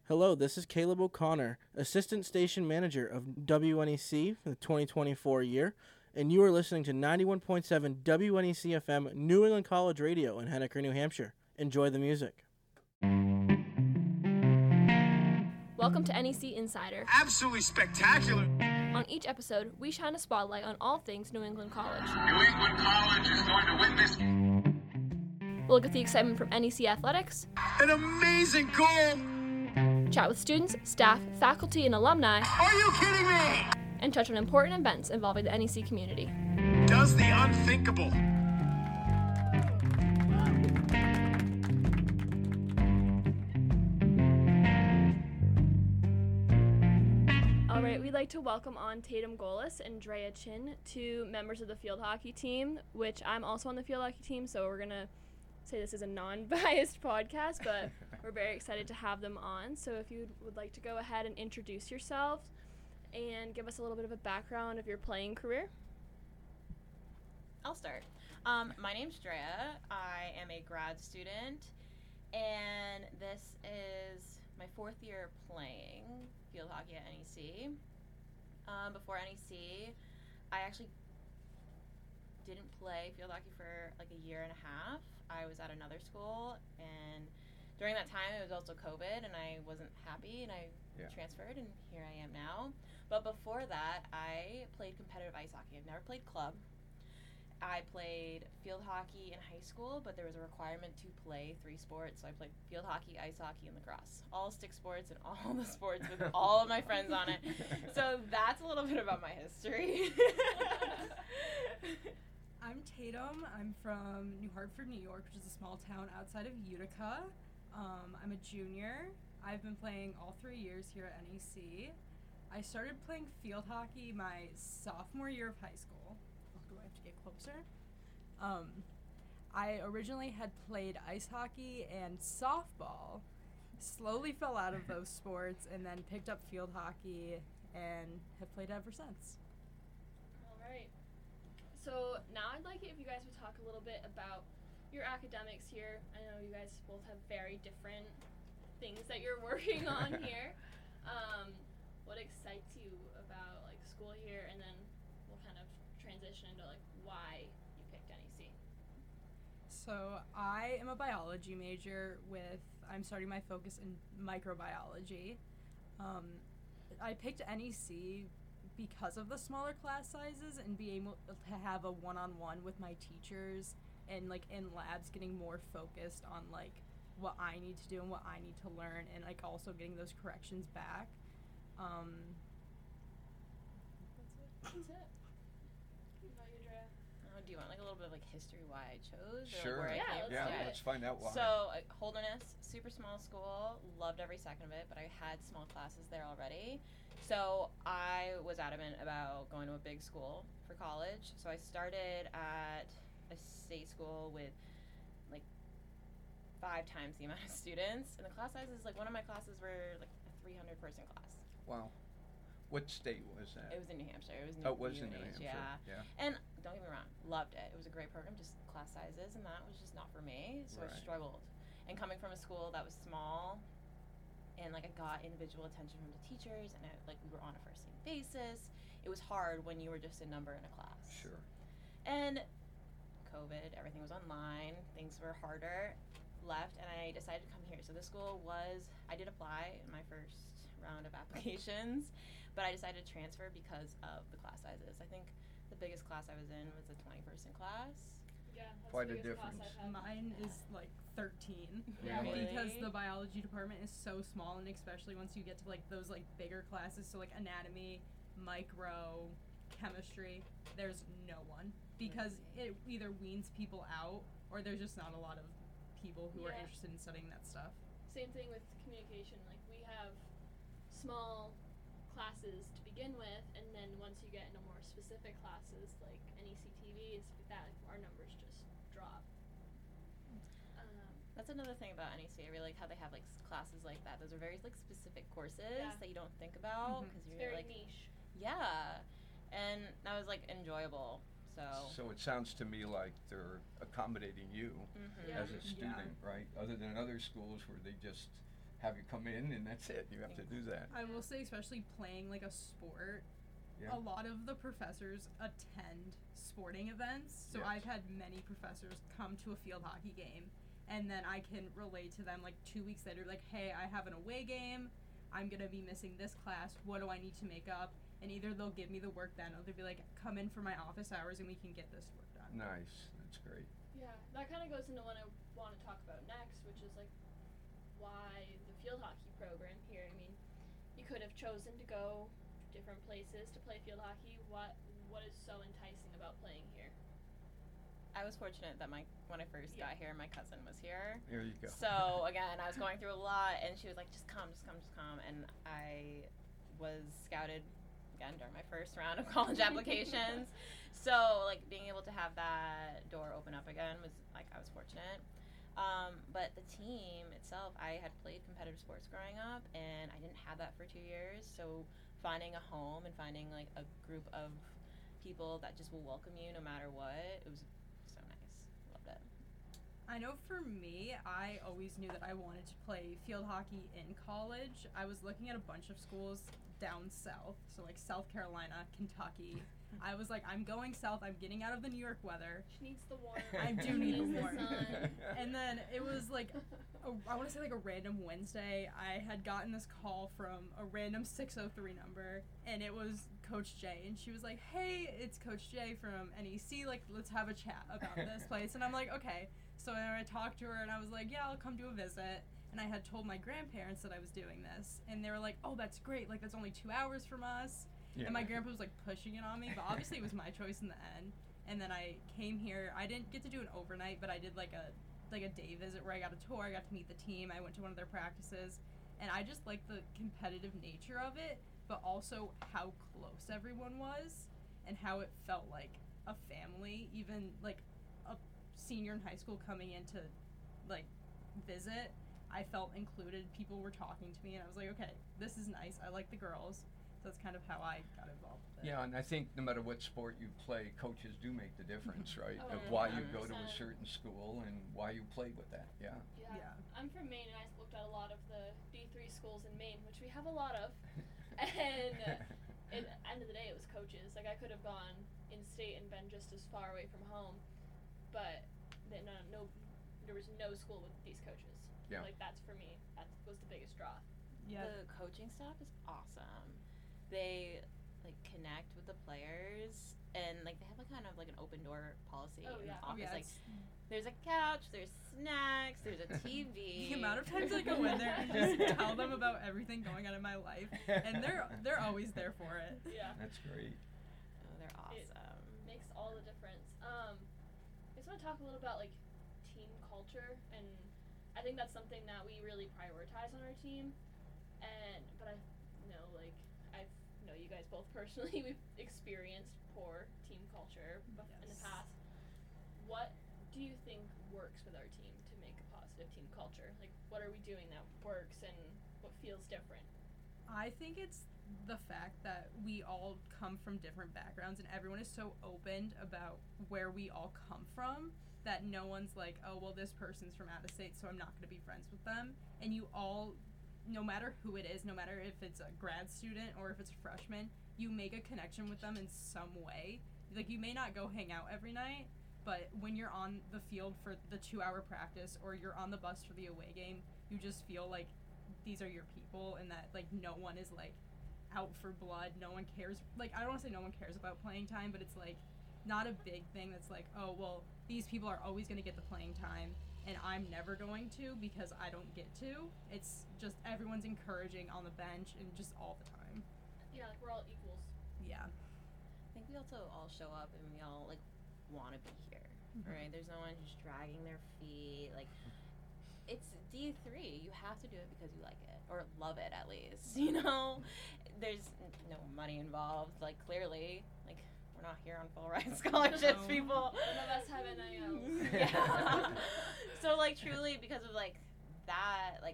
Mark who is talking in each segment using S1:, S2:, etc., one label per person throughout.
S1: Hello, this is Caleb O'Connor, Assistant Station Manager of WNEC for the 2024 year, and you are listening to 91.7 WNEC FM New England College Radio in Henniker, New Hampshire. Enjoy the music.
S2: Welcome to NEC Insider.
S3: Absolutely spectacular.
S2: On each episode, we shine a spotlight on all things New England College.
S3: New England College is going to win this.
S2: We'll look at the excitement from NEC athletics,
S3: An amazing goal.
S2: chat with students, staff, faculty, and alumni,
S3: Are you kidding me?
S2: and touch on important events involving the NEC community.
S3: Does the unthinkable.
S2: All right, we'd like to welcome on Tatum Golis and Drea Chin, two members of the field hockey team, which I'm also on the field hockey team, so we're going to say this is a non-biased podcast, but we're very excited to have them on. So if you would like to go ahead and introduce yourselves and give us a little bit of a background of your playing career.
S4: I'll start. My name's Drea. I am a grad student, and this is my fourth year playing field hockey at NEC. Before NEC, I actually didn't play field hockey for like a year and a half. I was at another school, and during that time it was also COVID, and I wasn't happy, and I transferred, and here I am now. But before that, I played competitive ice hockey. I've never played club. I played field hockey in high school, but there was a requirement to play 3 sports. So I played field hockey, ice hockey, and lacrosse. All stick sports and all the sports with all of my friends on it. So that's a little bit about my history.
S5: I'm Tatum. I'm from New Hartford, New York, which is a small town outside of Utica. I'm a junior. I've been playing all 3 years here at NEC. I started playing field hockey my sophomore year of high school. Oh, do I have to get closer? I originally had played ice hockey and softball, slowly fell out of those sports, and then picked up field hockey and have played ever since.
S2: All right. So now I'd like it if you guys would talk a little bit about your academics here. I know you guys both have very different things that you're working on here. What excites you about like school here, and then we'll kind of transition into like why you picked NEC.
S5: So I am a biology major I'm starting my focus in microbiology. I picked NEC because of the smaller class sizes and being able to have a one-on-one with my teachers and like in labs getting more focused on like what I need to do and what I need to learn, and like also getting those corrections back.
S2: That's it. What about you, Drea?
S4: Do you want like a little bit of like history why I chose? Or
S6: Sure.
S4: Like, where I came from?
S6: Let's find out why.
S4: So Holderness, super small school, loved every second of it, but I had small classes there already. So I was adamant about going to a big school for college. So I started at a state school with like 5 times the amount of students, and the class sizes, like one of my classes were like a 300-person class.
S6: Wow. What state was that?
S4: It was in New Hampshire. It was
S6: Oh, it was in New Hampshire.
S4: Yeah. And don't get me wrong, loved it. It was a great program, just class sizes, and that was just not for me. So I
S6: Right.
S4: struggled. And coming from a school that was small, and like I got individual attention from the teachers, and we were on a first name basis. It was hard when you were just a number in a class.
S6: Sure.
S4: And COVID, everything was online. Things were harder. Left, and I decided to come here. So this school I did apply in my first round of applications, but I decided to transfer because of the class sizes. I think the biggest class I was in was a 20-person class.
S2: Yeah, that's
S6: Quite
S2: the
S6: a
S2: biggest class
S6: difference.
S2: I've had.
S5: Mine is like 13.
S6: Really?
S5: Because the biology department is so small, and especially once you get to like those like bigger classes, so like anatomy, micro, chemistry, there's no one because it either weans people out or there's just not a lot of people who are
S2: Yeah.
S5: interested in studying that stuff.
S2: Same thing with communication. Like we have small classes to begin with, and then once you get into more specific classes like NEC TV and stuff like that, our numbers just drop.
S4: That's another thing about NEC. I really like how they have like classes like that. Those are very like specific courses
S2: Yeah.
S4: that you don't think about because
S2: It's
S4: you're
S2: very
S4: like
S2: niche.
S4: yeah, and that was like enjoyable.
S6: So it sounds to me like they're accommodating you
S4: Mhm.
S2: Yeah.
S6: as a student, right? Other than other schools where they just have you come in and that's it. You have to do that.
S5: I will say, especially playing like a sport,
S6: Yeah.
S5: a lot of the professors attend sporting events. So
S6: Yes.
S5: I've had many professors come to a field hockey game, and then I can relate to them like 2 weeks later, like, hey, I have an away game. I'm going to be missing this class. What do I need to make up? And either they'll give me the work then, or they'll be like, come in for my office hours and we can get this work done.
S6: Nice. That's great.
S2: Yeah, that kind of goes into what I want to talk about next, which is like why the field hockey program here. I mean, you could have chosen to go different places to play field hockey. What is so enticing about playing here?
S4: I was fortunate that when I first got here, my cousin was here.
S6: There you go.
S4: So again, I was going through a lot, and she was like, just come, and I was scouted again during my first round of college applications. So like being able to have that door open up again was like, I was fortunate. But the team itself, I had played competitive sports growing up, and I didn't have that for 2 years. So finding a home and finding like a group of people that just will welcome you no matter what, it was so nice. Loved it.
S5: I know for me, I always knew that I wanted to play field hockey in college. I was looking at a bunch of schools down south, so like South Carolina, Kentucky. I was like, I'm going south. I'm getting out of the New York weather.
S2: She needs the warmth.
S5: I do need
S2: She
S5: the
S2: needs
S5: warmth.
S2: sun.
S5: And then it was like, I want to say like a random Wednesday, I had gotten this call from a random 603 number, and it was Coach Jay, and she was like, hey, it's Coach Jay from NEC, like, let's have a chat about this place. And I'm like, okay. So then I talked to her, and I was like, yeah, I'll come do a visit. And I had told my grandparents that I was doing this, and they were like, oh, that's great, like, that's only 2 hours from us.
S6: Yeah.
S5: And my grandpa was like pushing it on me, but obviously it was my choice in the end. And then I came here. I didn't get to do an overnight, but I did like a day visit where I got a tour. I got to meet the team. I went to one of their practices, and I just liked the competitive nature of it, but also how close everyone was and how it felt like a family. Even like a senior in high school coming in to like visit, I felt included. People were talking to me, and I was like, okay, this is nice. I like the girls. So that's kind of how I got involved with it.
S6: Yeah, and I think no matter what sport you play, coaches do make the difference, right?
S2: Oh,
S6: Of
S2: yeah,
S6: why you go to a
S2: 100%.
S6: certain school and why you play with that. Yeah.
S5: Yeah.
S2: I'm from Maine, and I looked at a lot of the D3 schools in Maine, which we have a lot of. And at the end of the day, it was coaches. Like, I could have gone in-state and been just as far away from home, but there was no school with these coaches.
S6: Yeah.
S2: Like, that's, for me, that was the biggest draw.
S5: Yeah.
S4: The coaching staff is awesome. They like connect with the players, and like they have like kind of like an open door policy
S2: Oh,
S4: in
S2: yeah.
S4: the
S5: Oh,
S4: office.
S5: yeah,
S4: Like
S5: it's-
S4: there's a couch, there's snacks, there's a TV.
S5: the amount of times I go in there and just tell them about everything going on in my life, and they're always there for it.
S2: Yeah.
S6: That's great.
S4: Oh, they're awesome.
S2: Makes all the difference. I just want to talk a little about like team culture, and I think that's something that we really prioritize on our team. But I know, like, I know you guys both personally, we've experienced poor team culture in the
S5: Yes.
S2: past. What do you think works with our team to make a positive team culture? Like, what are we doing that works, and what feels different?
S5: I think it's the fact that we all come from different backgrounds, and everyone is so open about where we all come from that no one's like, oh, well, this person's from out of state, so I'm not going to be friends with them. And you all, no matter who it is, no matter if it's a grad student or if it's a freshman, you make a connection with them in some way. Like, you may not go hang out every night, but when you're on the field for the 2-hour practice or you're on the bus for the away game, you just feel like these are your people, and that like no one is like out for blood. No one cares. Like, I don't want to say no one cares about playing time, but it's like not a big thing that's like, oh, well, these people are always going to get the playing time and I'm never going to because I don't get to. It's just everyone's encouraging on the bench and just all the time.
S2: Yeah, like, we're all equals.
S5: Yeah.
S4: I think we also all show up and we all like want to be here, right? There's no one who's dragging their feet. Like, it's D3. You have to do it because you like it or love it at least. You know, there's no money involved. Like, clearly, like we're not here on full ride scholarships,
S5: No.
S4: people.
S2: None of us have NILs.
S4: Yeah. So like truly because of like that like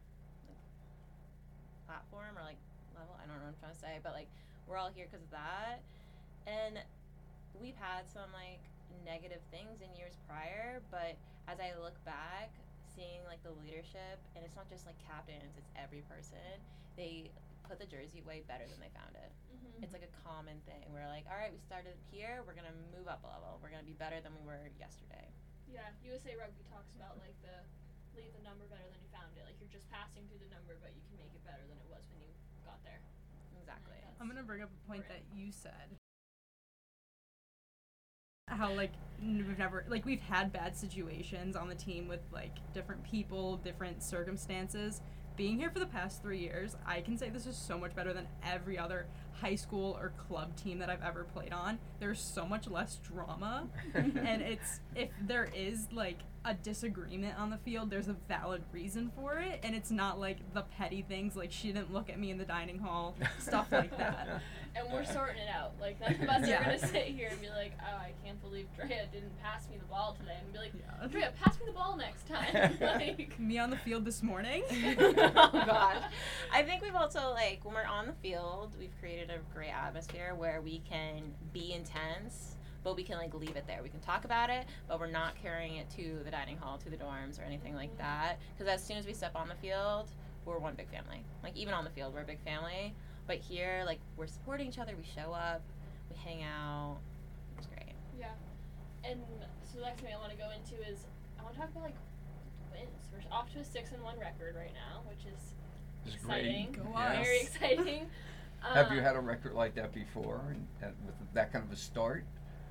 S4: platform or like level, I don't know what I'm trying to say, but like we're all here because of that. And we've had some like negative things in years prior, but as I look back, seeing like the leadership, and it's not just like captains, it's every person. They put the jersey way better than they found it.
S2: Mm-hmm.
S4: It's like a common thing. We're like, all right, we started here, we're gonna move up a level. We're gonna be better than we were yesterday.
S2: Yeah, USA Rugby talks about like the leave the number better than you found it. Like you're just passing through the number, but you can make it better than it was when you got there.
S4: Exactly.
S5: I'm gonna bring up a point that
S2: Right.
S5: you said. How like we've had bad situations on the team with like different people, different circumstances. Being here for the past 3 years, I can say this is so much better than every other high school or club team that I've ever played on. There's so much less drama, and it's if there is like a disagreement on the field, there's a valid reason for it, and it's not like the petty things like she didn't look at me in the dining hall, stuff like that.
S2: And we're sorting it out. Like none of us
S5: Yeah.
S2: are gonna sit here and be like, oh, I can't believe Drea didn't pass me the ball today, and be like,
S5: Yeah.
S2: Drea, pass me the ball next time. Like,
S5: Me on the field this morning.
S4: Oh gosh. I think we've also like when we're on the field, we've created a great atmosphere where we can be intense, but we can like leave it there. We can talk about it, but we're not carrying it to the dining hall, to the dorms, or anything like that. Because as soon as we step on the field, we're one big family. Like even on the field, we're a big family. But here, like we're supporting each other. We show up, we hang out. It's great.
S2: yeah. And so the next thing I want to go into is I want to talk about like wins. We're off to a 6-1 record right now, which is
S6: It's
S2: exciting.
S6: great.
S5: Go us.
S2: Very exciting.
S6: Have you had a record like that before, and with that kind of a start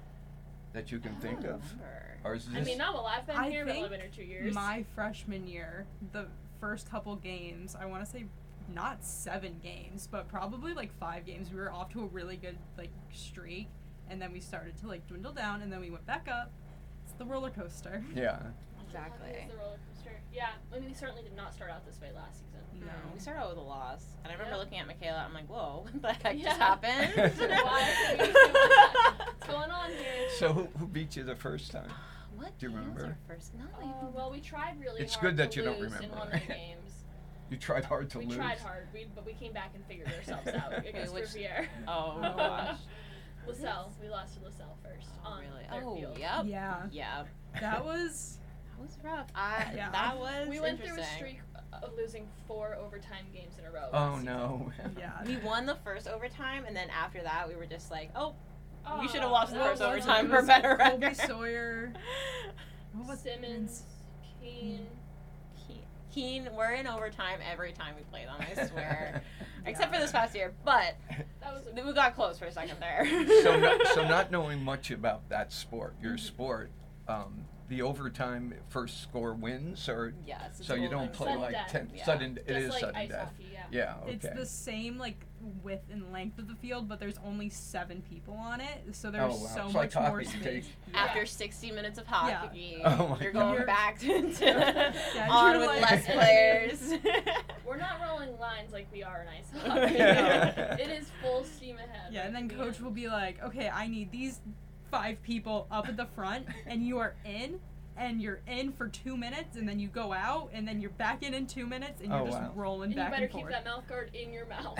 S6: that you can think of? Or is
S2: I
S6: this?
S2: mean, not while I've been
S5: I
S2: here, but
S5: think
S2: only been here 2 years.
S5: My freshman year, the first couple games, I want to say not 7 games, but probably like 5 games. We were off to a really good like streak, and then we started to like dwindle down, and then we went back up. It's the roller coaster.
S6: Yeah.
S4: Exactly.
S2: It's the roller coaster. Yeah, I mean, we certainly did not start out this way last season.
S5: No.
S4: We started out with a loss, and I remember
S2: Yeah.
S4: looking at Michaela. I'm like, "Whoa, what the heck
S2: Yeah.
S4: just happened?"
S2: Why did we do that? What's going on here?
S6: So who beat you the first time?
S4: What?
S6: Do you
S4: game was
S6: remember?
S4: our first? No,
S2: Well, we tried really
S6: It's
S2: hard
S6: good that
S2: to
S6: you don't
S2: lose
S6: remember,
S2: in one of the
S6: right?
S2: games.
S6: You tried hard to
S2: We
S6: lose.
S2: tried hard, but we came back and figured ourselves out against
S4: which-
S2: Riviere.
S4: Oh gosh.
S2: LaSalle. We lost to LaSalle first on
S4: Really?
S2: their
S4: Oh,
S2: field.
S4: yep.
S5: Yeah,
S4: Yeah.
S5: that was.
S4: That was rough.
S5: Yeah.
S4: That was
S2: We went through a
S4: interesting.
S2: streak of losing 4 overtime games in a row.
S6: Oh
S2: last season.
S6: no.
S5: Yeah.
S4: We won the first overtime, and then after that, we were just like, "Oh,
S2: Oh,
S4: we should have lost the
S5: What
S4: first
S5: was it?
S4: overtime
S5: It
S4: for a
S5: was
S4: better
S5: Colby
S4: record."
S5: Sawyer. What was
S2: Simmons, Keane.
S4: Keen, we're in overtime every time we play them. I swear, except for this past year. But
S2: That was a
S4: we got close for a second there.
S6: So not knowing much about that sport, your sport, the overtime first score wins, or
S4: Yes. it's
S6: so you don't
S4: golden.
S6: play
S2: Sudden
S6: like
S2: death.
S6: 10
S4: Yeah.
S6: sudden. It
S2: just
S6: is
S2: like
S6: sudden
S2: ice
S6: death.
S2: hockey, yeah.
S6: Yeah. Okay.
S5: It's the same like width and length of the field, but there's only 7 people on it, so there's
S6: Oh, wow.
S5: so
S6: It's
S5: much
S6: like
S5: more
S6: hockey.
S5: space.
S4: After 60 minutes of hockey,
S6: Oh my
S4: you're going
S5: God.
S4: back to
S5: Yeah,
S4: on
S5: you're
S4: with
S5: like-
S4: less players.
S2: We're not rolling lines like we are in ice hockey.
S6: Yeah.
S2: It is full steam ahead.
S5: Yeah, and then
S2: Like,
S5: coach will be like, "Okay, I need these 5 people up at the front, and you are in, and you're in for 2 minutes, and then you go out, and then you're back in 2 minutes, and you're
S6: Oh,
S5: just
S6: wow.
S5: rolling
S2: And you
S5: back
S2: better
S5: and
S2: keep
S5: forth."
S2: that mouth guard in your mouth.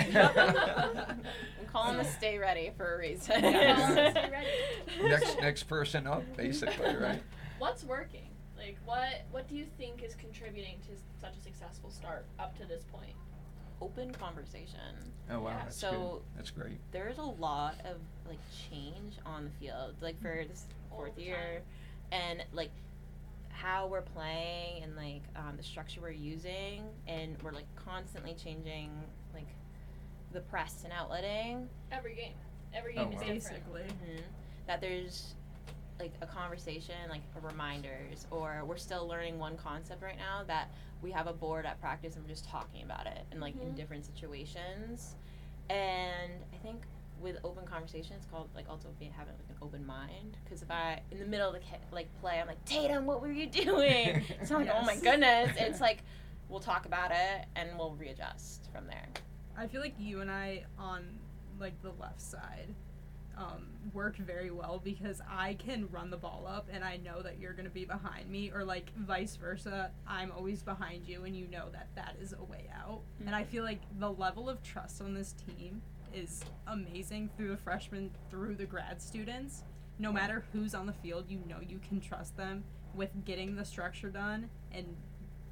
S4: I'm calling the stay ready for a reason.
S5: Yeah.
S2: Stay ready.
S6: next person up, basically, right?
S2: What's working? Like, what do you think is contributing to such a successful start up to this point?
S4: Open conversation.
S6: Oh wow,
S2: Yeah.
S6: that's
S4: So-
S6: good. That's great.
S4: There's a lot of like change on the field, like for this
S2: All
S4: 4th
S2: the
S4: year, and like how we're playing and like the structure we're using, and we're like constantly changing like the press and outletting.
S2: Every game
S6: Oh,
S2: is
S6: wow.
S2: different.
S5: Basically.
S4: That there's like a conversation, like reminders, or we're still learning one concept right now that we have a board at practice and we're just talking about it and like in
S2: Mhm.
S4: different situations. And I think with open conversation, it's called like also having like an open mind. Because if I in the middle of the like play, I'm like, Tatum, what were you doing? It's not like, oh my
S5: Yes.
S4: goodness. It's like we'll talk about it and we'll readjust from there.
S5: I feel like you and I on like the left side work very well because I can run the ball up and I know that you're gonna be behind me, or like vice versa. I'm always behind you and you know that that is a way out. And I feel like the level of trust on this team is amazing through the freshmen through the grad students. No matter who's on the field, you know you can trust them with getting the structure done and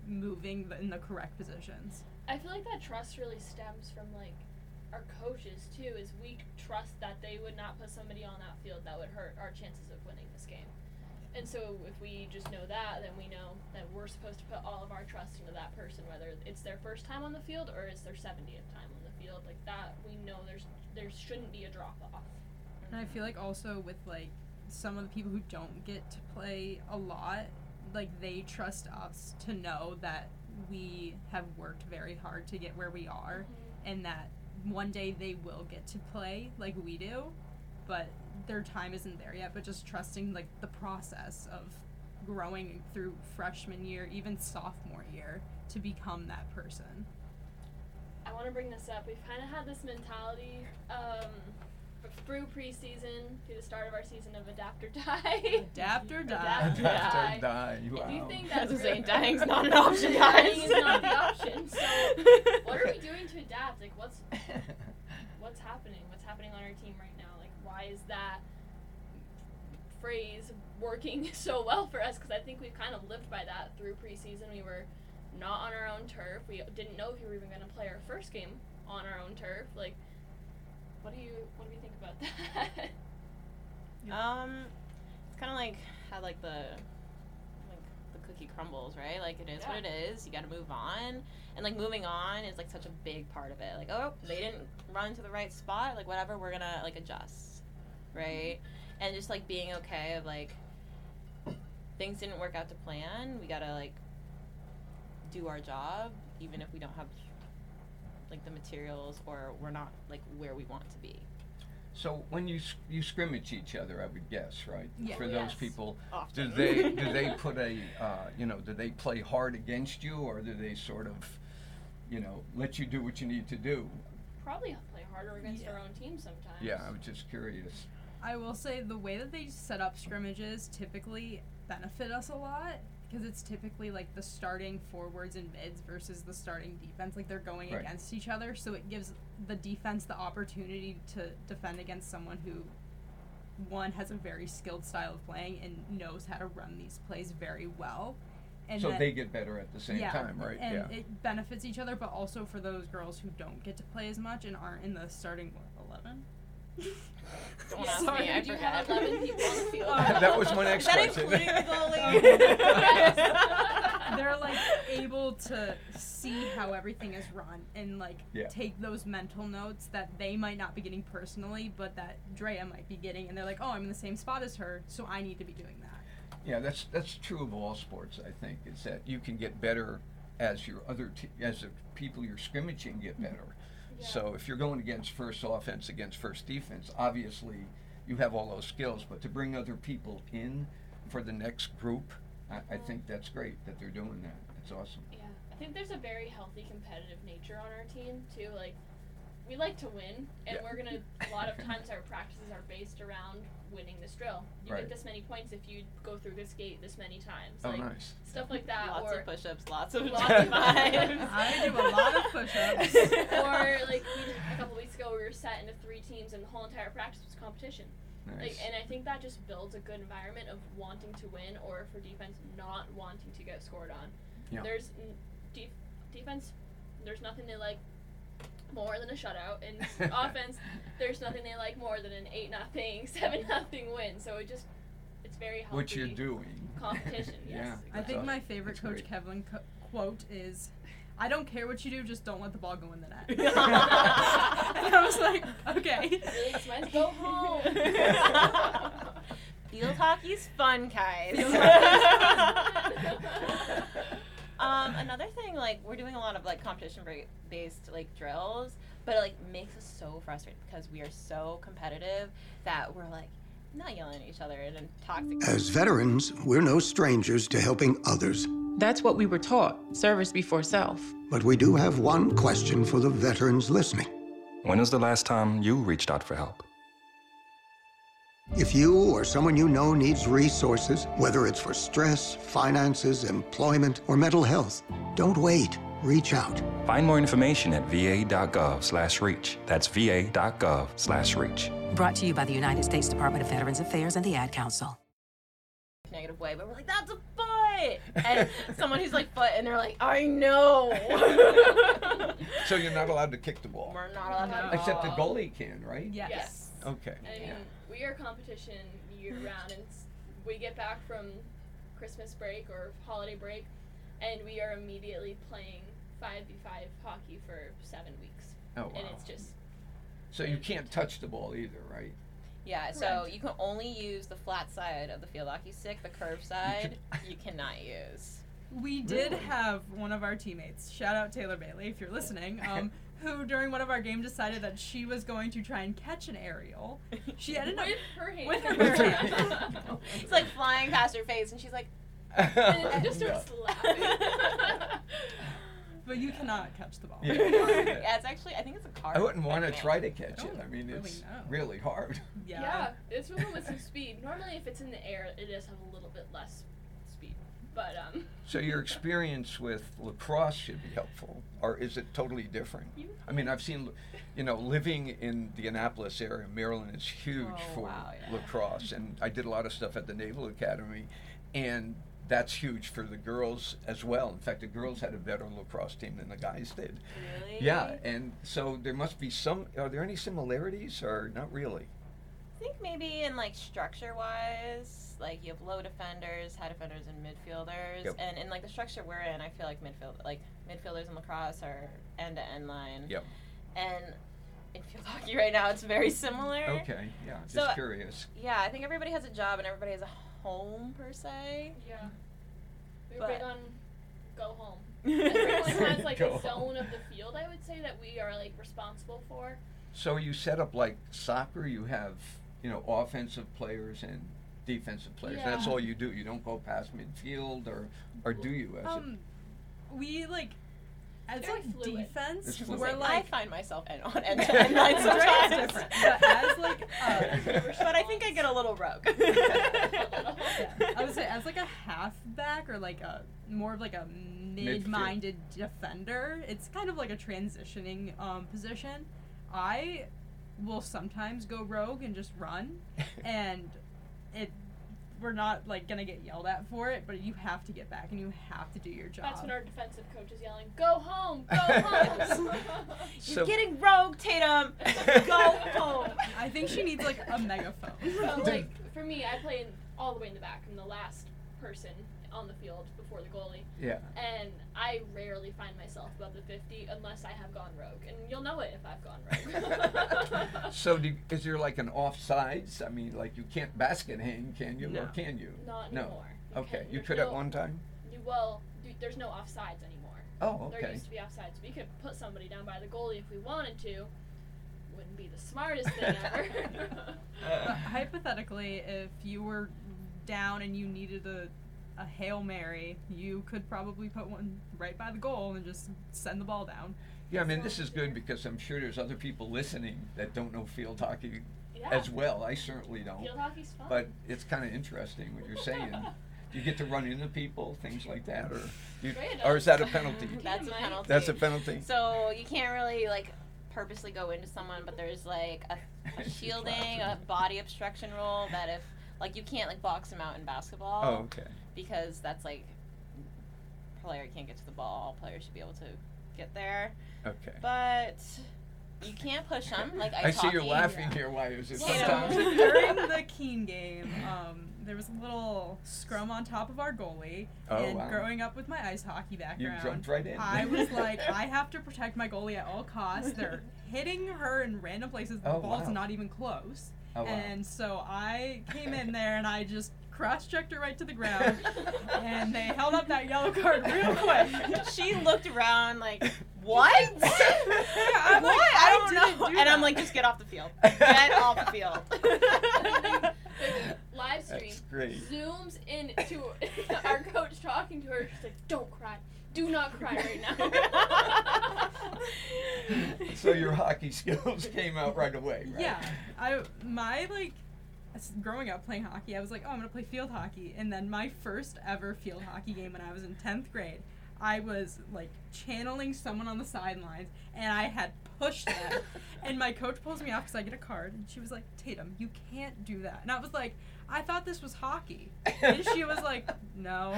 S5: moving in the correct positions.
S2: I feel like that trust really stems from like our coaches too, is we trust that they would not put somebody on that field that would hurt our chances of winning this game. And so if we just know that, then we know that we're supposed to put all of our trust into that person, whether it's their first time on the field or it's their 70th time on the field. Like that, we know there shouldn't be a drop off.
S5: And I feel like also with like some of the people who don't get to play a lot, like they trust us to know that we have worked very hard to get where we are, and that one day they will get to play like we do, but their time isn't there yet. But just trusting like the process of growing through freshman year, even sophomore year, to become that person.
S2: I want to bring this up. We've kind of had this mentality through preseason, through the start of our season, of adapt or die.
S5: Adapt or die.
S2: Adapt or die.
S6: Die. Wow.
S2: And do you think that's
S4: That's saying
S2: really,
S4: dying's not an option, guys.
S2: dying is not the option. So what are we doing to adapt? Like what's happening? What's happening on our team right now? Like why is that phrase working so well for us? Because I think we've kind of lived by that through preseason. We were not on our own turf. We didn't know if we were even going to play our first game on our own turf. Like, what do you think about that?
S4: It's kind of like how like the cookie crumbles, right? Like it is what it is. You got to move on, and like moving on is like such a big part of it. Like, oh, they didn't run to the right spot. Like whatever, we're gonna like adjust, right? And just like being okay of like things didn't work out to plan. We gotta like do our job, even if we don't have like the materials or we're not like where we want to be.
S6: So when you scrimmage each other, I would guess, right?
S5: Yeah.
S6: For
S2: Yes.
S6: those people,
S4: Often.
S6: do they put a do they play hard against you, or do they sort of let you do what you need to do?
S2: Probably play harder against our own team sometimes.
S6: Yeah, I was just curious.
S5: I will say the way that they set up scrimmages typically benefit us a lot, because it's typically like the starting forwards and mids versus the starting defense. Like they're going
S6: Right.
S5: against each other, so it gives the defense the opportunity to defend against someone who, one, has a very skilled style of playing and knows how to run these plays very well. And
S6: So
S5: that-
S6: they get better at the same time, right?
S5: And
S6: Yeah.
S5: it benefits each other, but also for those girls who don't get to play as much and aren't in the starting 11.
S4: Don't
S2: Yeah,
S4: ask
S5: sorry,
S4: me. I
S2: you
S4: forgot.
S2: have 11 people on the field.
S6: That was my next
S4: Is that
S6: question.
S4: including the goalie?
S5: They're like able to see how everything is run and like
S6: Yeah.
S5: take those mental notes that they might not be getting personally, but that Drea might be getting, and they're like, oh, I'm in the same spot as her, so I need to be doing that.
S6: Yeah, that's true of all sports. I think is that you can get better as your as the people you're scrimmaging get better.
S2: Yeah.
S6: So if you're going against first offense against first defense, obviously you have all those skills. But to bring other people in for the next group, I think that's great that they're doing that. It's awesome.
S2: Yeah, I think there's a very healthy competitive nature on our team too. Like, we like to win, and
S6: Yeah.
S2: we're gonna. A lot of times, our practices are based around winning this drill. You
S6: Right.
S2: get this many points if you go through this gate this many times.
S6: Oh,
S2: Like,
S6: nice.
S2: stuff like that,
S4: Lots
S2: or
S4: of push-ups, lots of
S2: Lots of
S4: times.
S5: I do a lot of push-ups.
S2: or like a couple weeks ago, we were set into 3 teams, and the whole entire practice was competition.
S6: Nice.
S2: Like, and I think that just builds a good environment of wanting to win, or for defense not wanting to get scored on.
S6: Yeah.
S2: There's defense. There's nothing they like more than a shutout, and offense. There's nothing they like more than an 8-0, 7-0 win. So it's very healthy.
S6: What you're doing.
S2: Competition. Yes.
S6: Yeah.
S5: I think
S6: awesome.
S5: my favorite
S6: That's
S5: Coach
S6: great.
S5: Kevlin quote is, "I don't care what you do, just don't let the ball go in the net." And I was like, okay.
S2: Really, just might as well go home.
S4: Field hockey's fun, guys.
S5: Field
S4: Another thing, like, we're doing a lot of like competition-based like drills, but it like makes us so frustrated because we are so competitive that we're like not yelling at each other and toxic.
S7: As veterans, we're no strangers to helping others.
S8: That's what we were taught, service before self.
S7: But we do have one question for the veterans listening.
S9: When was the last time you reached out for help?
S7: If you or someone you know needs resources, whether it's for stress, finances, employment, or mental health, don't wait. Reach out.
S9: Find more information at va.gov/reach. That's va.gov/reach.
S10: Brought to you by the United States Department of Veterans Affairs and the Ad Council.
S4: negative way, but we're like, that's a foot! And someone who's like, foot, and they're like, I know!
S6: So you're not allowed to kick the ball?
S4: We're not allowed to.
S6: Except the goalie can, right?
S5: Yes.
S6: Okay.
S2: I mean, we are competition year round, and we get back from Christmas break or holiday break, and we are immediately playing 5v5 hockey for 7 weeks.
S6: Oh, wow.
S2: And it's just...
S6: So you can't touch the ball either, right?
S4: Yeah, so
S2: Correct.
S4: you can only use the flat side of the field hockey stick. The curved side, you cannot use.
S5: We did have one of our teammates, shout out Taylor Bailey if you're listening, who during one of our games decided that she was going to try and catch an aerial. She ended up
S2: With her hand.
S5: with her hand.
S4: It's like flying past her face, and she's like,
S2: And it just starts laughing.
S5: But you cannot catch the ball.
S6: Yeah.
S4: yeah, it's actually, I think it's a card.
S6: I wouldn't want to
S4: technique.
S6: try to catch it.
S5: Oh,
S6: I mean,
S5: really,
S6: it's
S5: no.
S6: really hard.
S2: Yeah, it's moving with some speed. Normally, if it's in the air, it does have a little bit less speed. But,
S6: So your experience with lacrosse should be helpful, or is it totally different? I mean, I've seen, living in the Annapolis area, Maryland is huge for
S4: wow, yeah.
S6: lacrosse, and I did a lot of stuff at the Naval Academy, and that's huge for the girls as well. In fact, the girls had a better lacrosse team than the guys did.
S4: Really?
S6: Yeah, and so there must be are there any similarities, or not really?
S4: I think maybe in like structure wise, like you have low defenders, high defenders, and midfielders.
S6: Yep.
S4: And in like the structure we're in, I feel like midfielders in lacrosse are end to end line.
S6: Yep.
S4: And in field hockey right now, it's very similar.
S6: Okay, yeah, just
S4: So-
S6: curious.
S4: Yeah, I think everybody has a job and everybody has a home per se.
S2: yeah. We're
S4: But-
S2: big on go home. Everyone has like
S6: Go
S2: a
S6: home.
S2: zone of the field, I would say, that we are like responsible for.
S6: So you set up like soccer, you have, offensive players and defensive players. That's
S2: Yeah.
S6: all you do. You don't go past midfield, or do you?
S5: We as
S2: Very
S5: like
S2: fluid.
S5: defense,
S6: It's fluid.
S5: we're
S4: I
S5: like
S4: find myself on end to end line
S5: Andrea's
S4: sometimes.
S5: different, but as like
S4: But I think I get a little rogue.
S5: I would say as like a halfback or like a more of like a mid-minded defender, it's kind of like a transitioning position. I will sometimes go rogue and just run, and we're not like gonna get yelled at for it, but you have to get back and you have to do your job.
S2: That's when our defensive coach is yelling, "Go home! Go home!"
S4: You're getting rogue, Tatum. Go home.
S5: I think she needs like a megaphone.
S2: So, like, for me, I play all the way in the back. I'm the last person on the field before the goalie.
S6: Yeah.
S2: And I rarely find myself above the 50 unless I have gone rogue. And you'll know it if I've gone rogue.
S6: So is there like an offsides? I mean, like you can't basket hang, can you?
S5: No.
S6: Or can you?
S2: Not
S6: No.
S2: anymore.
S6: Okay. You
S2: there's
S6: could
S2: no-
S6: at one time?
S2: There's no offsides anymore.
S6: Oh,
S2: There
S6: okay.
S2: used to be offsides. We could put somebody down by the goalie if we wanted to. Wouldn't be the smartest thing ever.
S5: But hypothetically, if you were down and you needed a Hail Mary, you could probably put one right by the goal and just send the ball down.
S6: Yeah, I mean, this is good because I'm sure there's other people listening that don't know field hockey
S2: Yeah.
S6: as well. I certainly don't.
S2: Field hockey's fun.
S6: But it's kind of interesting what you're saying. Do you get to run into people, things like that, or is that a penalty?
S4: That's a penalty.
S6: That's a penalty.
S4: So you can't really like purposely go into someone, but there's like a shielding, a body obstruction rule that if like you can't like box them out in basketball.
S6: Oh, okay.
S4: Because that's like player can't get to the ball. Players should be able to get there.
S6: Okay.
S4: But you can't push them like
S6: I see you're
S4: hockey.
S6: laughing here. Why is it
S4: Yeah.
S6: sometimes?
S5: During the Keene game, there was a little scrum on top of our goalie.
S6: Oh,
S5: and
S6: wow.
S5: growing up with my ice hockey background,
S6: jumped right in.
S5: I was like, I have to protect my goalie at all costs. They're hitting her in random places. The
S6: Oh,
S5: ball's
S6: wow.
S5: not even close.
S6: Oh, wow.
S5: And so I came in there and I just cross-checked her right to the ground. And they held up that yellow card real quick.
S4: She looked around like, what?
S5: I'm like,
S4: what? I don't
S5: didn't
S4: know.
S5: do
S4: And I'm
S5: that.
S4: like, just get off the field. Get off the field.
S2: Live stream
S6: That's great.
S2: zooms into our coach talking to her. She's like, "Don't cry. Do not cry right now."
S6: So your hockey skills came out right away, right?
S5: Yeah, growing up playing hockey, I was like, oh, I'm gonna play field hockey. And then my first ever field hockey game when I was in 10th grade, I was like channeling someone on the sidelines, and I had pushed them. And my coach pulls me off because I get a card, and she was like, "Tatum, you can't do that." And I was like, "I thought this was hockey." And she was like, "No."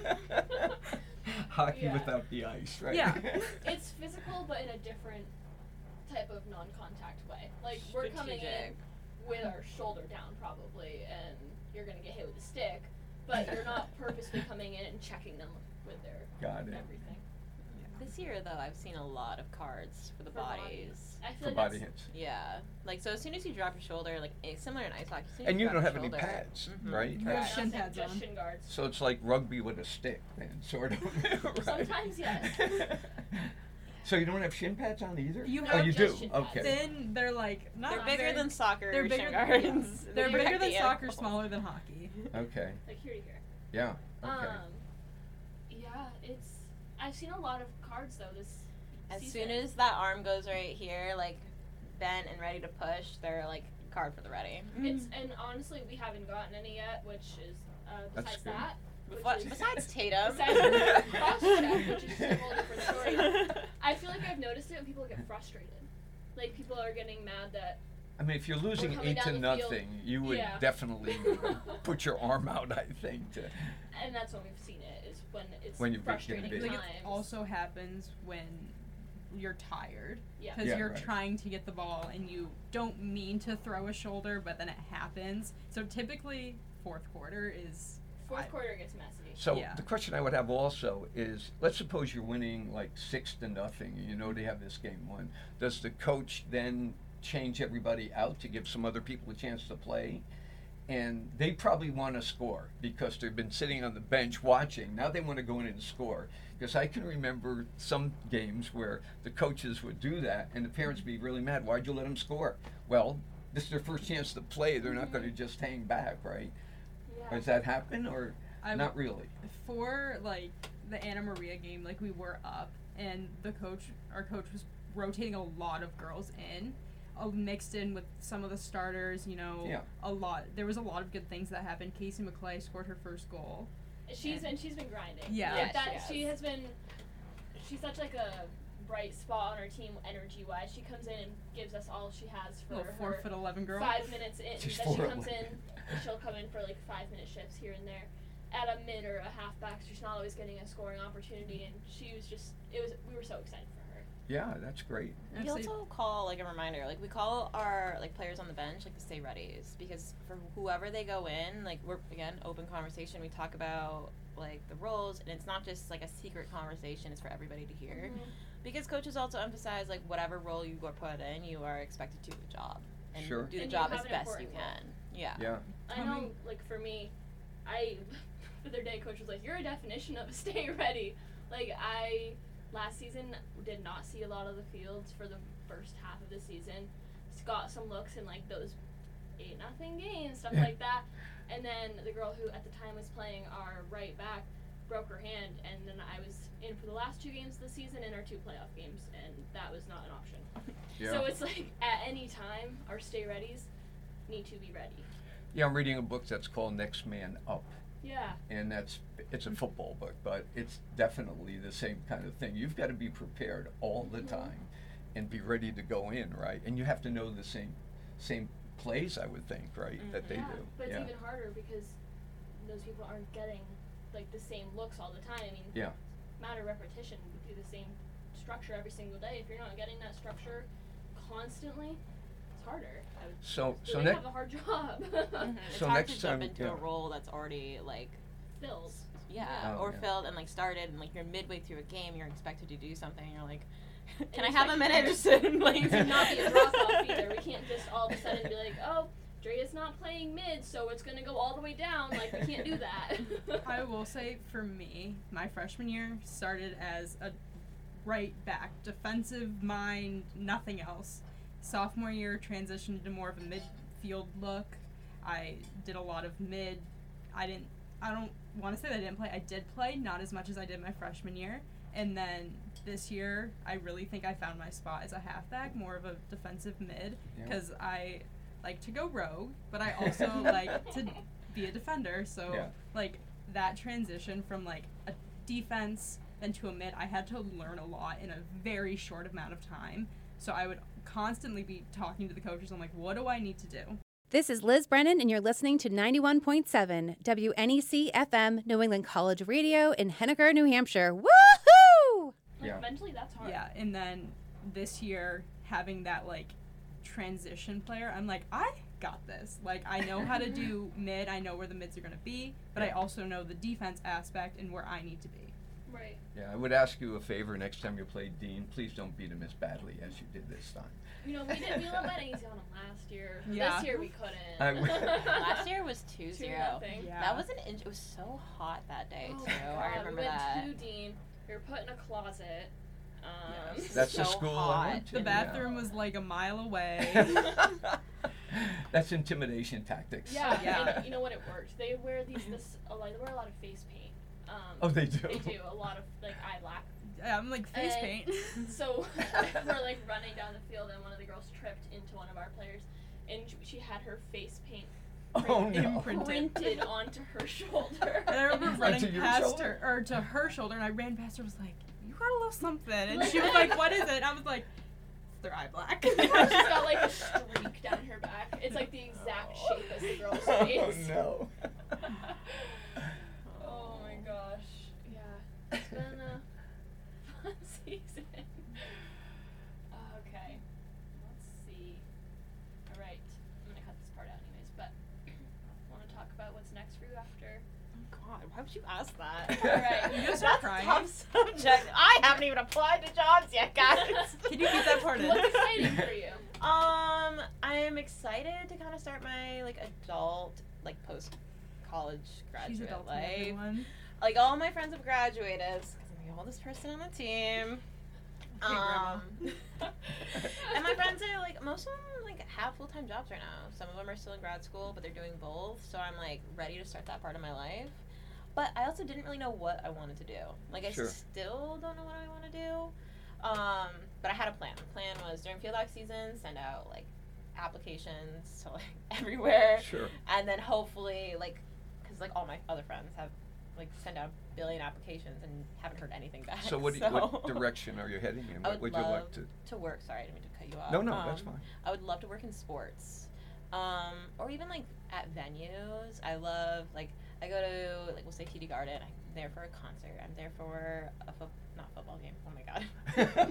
S6: Hockey
S2: Yeah.
S6: without the ice, right?
S5: Yeah.
S2: It's physical, but in a different type of non-contact way. Like, we're coming in
S4: Strategic.
S2: with our shoulder down, probably, and you're going to get hit with a stick, but you're not purposely coming in and checking them with their
S6: Got it.
S2: everything.
S4: This year, though, I've seen a lot of cards for the
S2: For
S4: bodies.
S2: bodies. I feel
S6: For
S2: like
S6: body
S2: that's,
S6: hits.
S4: Yeah. Like, so as soon as you drop your shoulder, like, it's similar in ice hockey. as soon as
S6: And you
S4: drop
S6: don't
S4: your
S6: have any
S4: shoulder-
S6: pads,
S4: Mhm.
S6: right?
S5: You
S2: Yeah,
S5: have
S2: I
S5: shin
S2: don't think
S5: pads
S2: just
S5: on.
S2: shin guards.
S6: So it's like rugby with a stick, then, sort of. right?
S2: Sometimes, yes.
S6: So you don't have shin pads on either?
S5: You
S6: Oh,
S5: have
S6: you
S2: just
S6: do?
S2: shin pads.
S6: Okay.
S5: Then they're like not
S4: They're bigger
S5: very-
S4: than soccer
S5: They're
S4: shin
S5: bigger.
S4: guards.
S5: Yeah. They're
S4: They
S5: bigger
S4: protect
S5: than
S4: the
S5: soccer,
S4: ankle.
S5: smaller than hockey.
S6: Okay.
S2: Like here to here.
S6: Yeah. Okay.
S2: Yeah, I've seen a lot of cards though this
S4: As
S2: season.
S4: soon as that arm goes right here, like, bent and ready to push, they're, like, card for the ready.
S2: It's and honestly we haven't gotten any yet, which is
S6: That's
S2: besides
S6: good.
S2: that. Which
S4: What,
S2: is,
S4: besides Tatum.
S2: besides cross-check, which is a whole different story. I feel like I've noticed it when people get frustrated. Like people are getting mad that
S6: I mean, if you're losing
S2: coming
S6: 8 to
S2: down the field.
S6: nothing, you would
S2: Yeah.
S6: definitely put your arm out, I think.
S2: and that's when we've seen it, is when it's
S6: When you've been
S2: frustrating
S6: getting
S5: Like
S2: times.
S5: it also happens when you're tired
S2: Yeah.
S5: because
S6: Yeah,
S5: you're
S6: right.
S5: trying to get the ball and you don't mean to throw a shoulder, but then it happens. So typically, fourth quarter is
S2: Fourth quarter gets messy.
S6: So
S5: Yeah.
S6: the question I would have also is, let's suppose you're winning like 6 to nothing, and you know they have this game won. Does the coach then change everybody out to give some other people a chance to play? And they probably want to score because they've been sitting on the bench watching. Now they want to go in and score. Because I can remember some games where the coaches would do that and the parents would be really mad. Why'd you let them score? Well, this is their first chance to play. They're not going to just hang back, right?
S2: Yeah.
S6: Does that happen or
S5: I
S6: not really?
S5: for like the Anna Maria game, like we were up and our coach was rotating a lot of girls in, mixed in with some of the starters, you know,
S6: Yeah.
S5: there was a lot of good things that happened. Casey McClay scored her first goal.
S2: She's been grinding.
S5: Yeah.
S2: Like
S4: Yeah,
S2: that
S4: she
S2: she
S4: has.
S2: has been. She's such like a bright spot on our team energy wise. She comes in and gives us all she has for
S5: Little
S2: her
S5: 4'11" girl.
S2: 5 minutes in.
S6: She's
S2: That she comes
S6: 4'11".
S2: in. She'll come in for like 5-minute shifts here and there. At a mid or a halfback, she's not always getting a scoring opportunity, and she was just. We were so excited for her.
S6: Yeah, that's great.
S5: I'd
S4: We
S5: say-
S4: also call, like, a reminder, like, we call our, like, players on the bench, like, the stay readies, because for whoever they go in, like, we're, again, open conversation, we talk about, like, the roles, and it's not just, like, a secret conversation, it's for everybody to hear, because coaches also emphasize, like, whatever role you are put in, you are expected to do the job, and
S6: Sure.
S4: do the
S2: And you
S4: job
S2: have
S4: as
S2: an
S4: best you
S2: important role.
S4: can. Yeah.
S6: Yeah.
S2: I know, like for me, the other day coach was like, "You're a definition of a stay ready." Like last season did not see a lot of the fields for the first half of the season. Got some looks in like those 8-0 games, stuff
S6: Yeah.
S2: like that. And then the girl who at the time was playing our right back broke her hand, and then I was in for the last 2 games of the season and our 2 playoff games, and that was not an option.
S6: Yeah.
S2: So it's like at any time, our stay readies need to be ready.
S6: Yeah, I'm reading a book that's called Next Man Up,
S2: Yeah.
S6: and it's a football book, but it's definitely the same kind of thing. You've got to be prepared all the time and be ready to go in, right? And you have to know the same plays, I would think, right, that they
S2: yeah,
S6: do.
S2: but it's
S6: Yeah.
S2: even harder because those people aren't getting like the same looks all the time. I mean,
S6: Yeah.
S2: matter of repetition. We do the same structure every single day. If you're not getting that structure constantly, it's harder. I would
S6: So
S2: they
S6: next
S2: have a hard job.
S4: It's
S6: So
S4: hard
S6: next
S4: to jump
S6: time-
S4: into
S6: yeah.
S4: a role that's already, like,
S2: Filled.
S4: yeah,
S6: Oh,
S4: or
S6: yeah.
S4: filled and, like, started, and, like, you're midway through a game, you're expected to do something, and you're like, can
S2: And
S4: I have a
S2: expected
S4: minute
S2: to-
S4: just to, like,
S2: to not be a drop off either. We can't just all of a sudden be like, oh, Drea's not playing mid, so it's gonna go all the way down. Like we can't do that.
S5: I will say for me, my freshman year started as a right back, defensive mind, nothing else. Sophomore year transitioned to more of a midfield look. I did a lot of mid. I don't want to say that I didn't play. I did play, not as much as I did my freshman year. And then this year, I really think I found my spot as a halfback, more of a defensive mid,
S6: Yeah.
S5: because I like to go rogue, but I also like to be a defender. So
S6: Yeah.
S5: like that transition from like a defense then to a mid, I had to learn a lot in a very short amount of time. So I would constantly be talking to the coaches. I'm like, what do I need to do?
S10: This is Liz Brennan, and you're listening to 91.7 WNEC FM, New England College Radio in Henniker, New Hampshire. Woohoo!
S2: Like, mentally, that's hard.
S5: Yeah, and then this year, having that, like, transition player, I'm like, I got this. Like, I know how to do mid, I know where the mids are going to be, but I also know the defense aspect and where I need to be.
S2: Right.
S6: Yeah, I would ask you a favor next time you play Dean. Please don't beat him as badly as you did this time.
S2: You know, we let easy on him last year.
S5: Yeah.
S2: This year we couldn't.
S4: Last year was 2-0.
S2: Yeah.
S4: That was it was so hot that day,
S2: Oh
S4: too.
S2: my God.
S4: I remember
S2: we went
S4: that.
S2: to Dean. We were put in a closet.
S6: That's
S4: so
S6: the school
S4: hot.
S6: I went to.
S5: The bathroom was like a mile away.
S6: That's intimidation tactics.
S2: Yeah. And you know what? It worked. They wear they wear a lot of face paint.
S6: Oh, they do?
S2: They do. A lot of, like, eye black.
S5: Yeah, I'm like, face paint.
S2: So we're, like, running down the field, and one of the girls tripped into one of our players, and she had her face paint printed onto her shoulder.
S5: And I remember running
S6: to your
S5: past
S6: shoulder?
S5: her, or to her shoulder, and I ran past her, was like, you got a little something. And she was like, what is it? And I was like, it's their eye black.
S2: She's got, like, a streak down her back. It's, like, the exact shape as the girl's face.
S6: Oh, no.
S2: Oh, my gosh. Yeah. It's been a fun season. Okay. Let's see. All right. I'm going to cut this part out anyways, but want to talk about what's next for you after?
S4: Oh, God. Why would you ask that?
S2: All right.
S5: You just
S4: That's
S5: start
S4: a
S5: crying.
S4: tough subject. I haven't even applied to jobs yet, guys.
S5: Can you keep that part in?
S2: What's exciting for you?
S4: I am excited to kind of start my, like, adult, like, post-college
S5: She's
S4: graduate
S5: adult
S4: life.
S5: everyone.
S4: Like, all my friends have graduated, because I'm the oldest person on the team.
S5: Okay, Grandma.
S4: And my friends are, like, most of them, like, have full-time jobs right now. Some of them are still in grad school, but they're doing both, so I'm, like, ready to start that part of my life. But I also didn't really know what I wanted to do. Like, I still don't know what I want to do. But I had a plan. The plan was, during field hockey season, send out, like, applications to, like, everywhere.
S6: Sure.
S4: And then hopefully, like, because, like, all my other friends have, like, sent out a billion applications and haven't heard anything back.
S6: So what direction are you heading in?
S4: I
S6: What
S4: would
S6: would you
S4: love
S6: like to?
S4: work. Sorry, I didn't mean to cut you off.
S6: No, that's fine.
S4: I would love to work in sports, or even like at venues. I love, like, I go to, like, we'll say TD Garden. I'm there for a concert. I'm there for a not football game. Oh my God,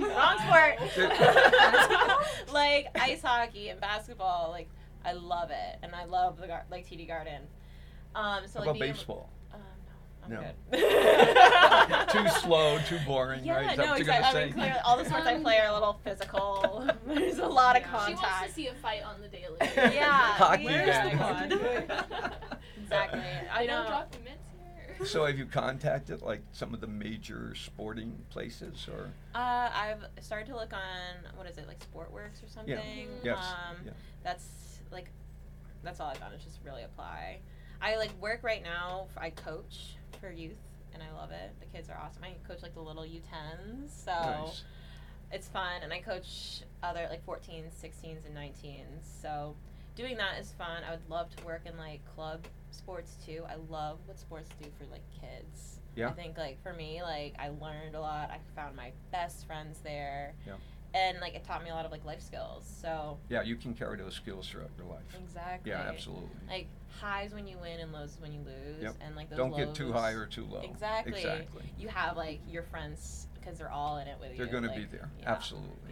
S4: wrong sport. Like ice hockey and basketball. Like, I love it, and I love the like TD Garden. So
S6: How
S4: like
S6: about
S4: being
S6: baseball?
S4: No, I'm
S6: No.
S4: good.
S6: Too slow, too boring,
S4: Yeah,
S6: right? Is that
S4: no,
S6: what you're gonna
S4: exactly. I
S6: say?
S4: mean, clearly, all the sports I play are a little physical. There's a lot of
S2: She
S4: contact.
S2: wants to see a fight on the daily.
S4: Yeah.
S6: Hockey
S4: where's
S6: game.
S4: the pod? Exactly. I
S2: They
S4: know.
S2: don't drop the mitts here.
S6: So have you contacted, like, some of the major sporting places, or?
S4: I've started to look on, what is it, like Sportworks or something.
S6: Yes. Yeah.
S4: That's all I've done is just really apply. I, like, work right now. I coach for youth, and I love it. The kids are awesome. I coach, like, the little U10s, so
S6: Nice.
S4: it's fun. And I coach other, like, 14s, 16s, and 19s. So doing that is fun. I would love to work in, like, club sports too. I love what sports do for, like, kids.
S6: Yeah.
S4: I think, like, for me, like, I learned a lot. I found my best friends there.
S6: Yeah.
S4: And, like, it taught me a lot of, like, life skills. So
S6: Yeah, you can carry those skills throughout your life.
S4: exactly.
S6: Yeah, absolutely.
S4: Like, highs when you win and lows when you lose.
S6: Yep.
S4: And, like, those
S6: Don't get too
S4: lows-
S6: high or too low.
S4: Exactly.
S6: Exactly.
S4: You have, like, your friends, because they're all in it with
S6: They're
S4: you.
S6: going to
S4: like,
S6: be there.
S4: yeah.
S6: Absolutely.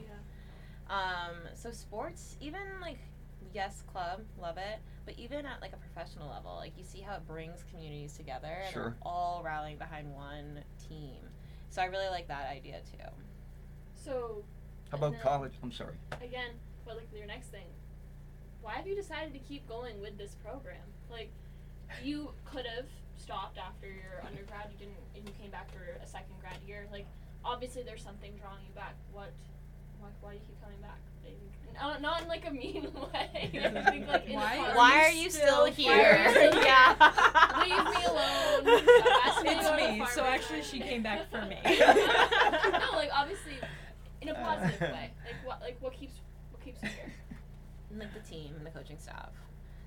S4: So sports, even, like, yes, club, love it. But even at, like, a professional level, like, you see how it brings communities together. And
S6: Sure.
S4: they're all rallying behind one team. So I really like that idea, too.
S2: So,
S6: How about
S2: then,
S6: college? I'm sorry.
S2: again, but like your next thing, why have you decided to keep going with this program? Like, you could have stopped after your undergrad. You didn't, and you came back for a second grad year. Like, obviously, there's something drawing you back. Why do you keep coming back? Not in, like, a mean way. I think, like, in a fun-
S4: Why are you still here?
S2: Why are you still here?
S4: Yeah.
S2: Leave me alone. Stop asking me to
S5: It's
S2: go to
S5: me,
S2: the
S5: so
S2: farmer's
S5: actually she
S2: market.
S5: came back for me.
S2: No, like, obviously, in a positive way. What keeps you here?
S4: And, like, the team and the coaching staff.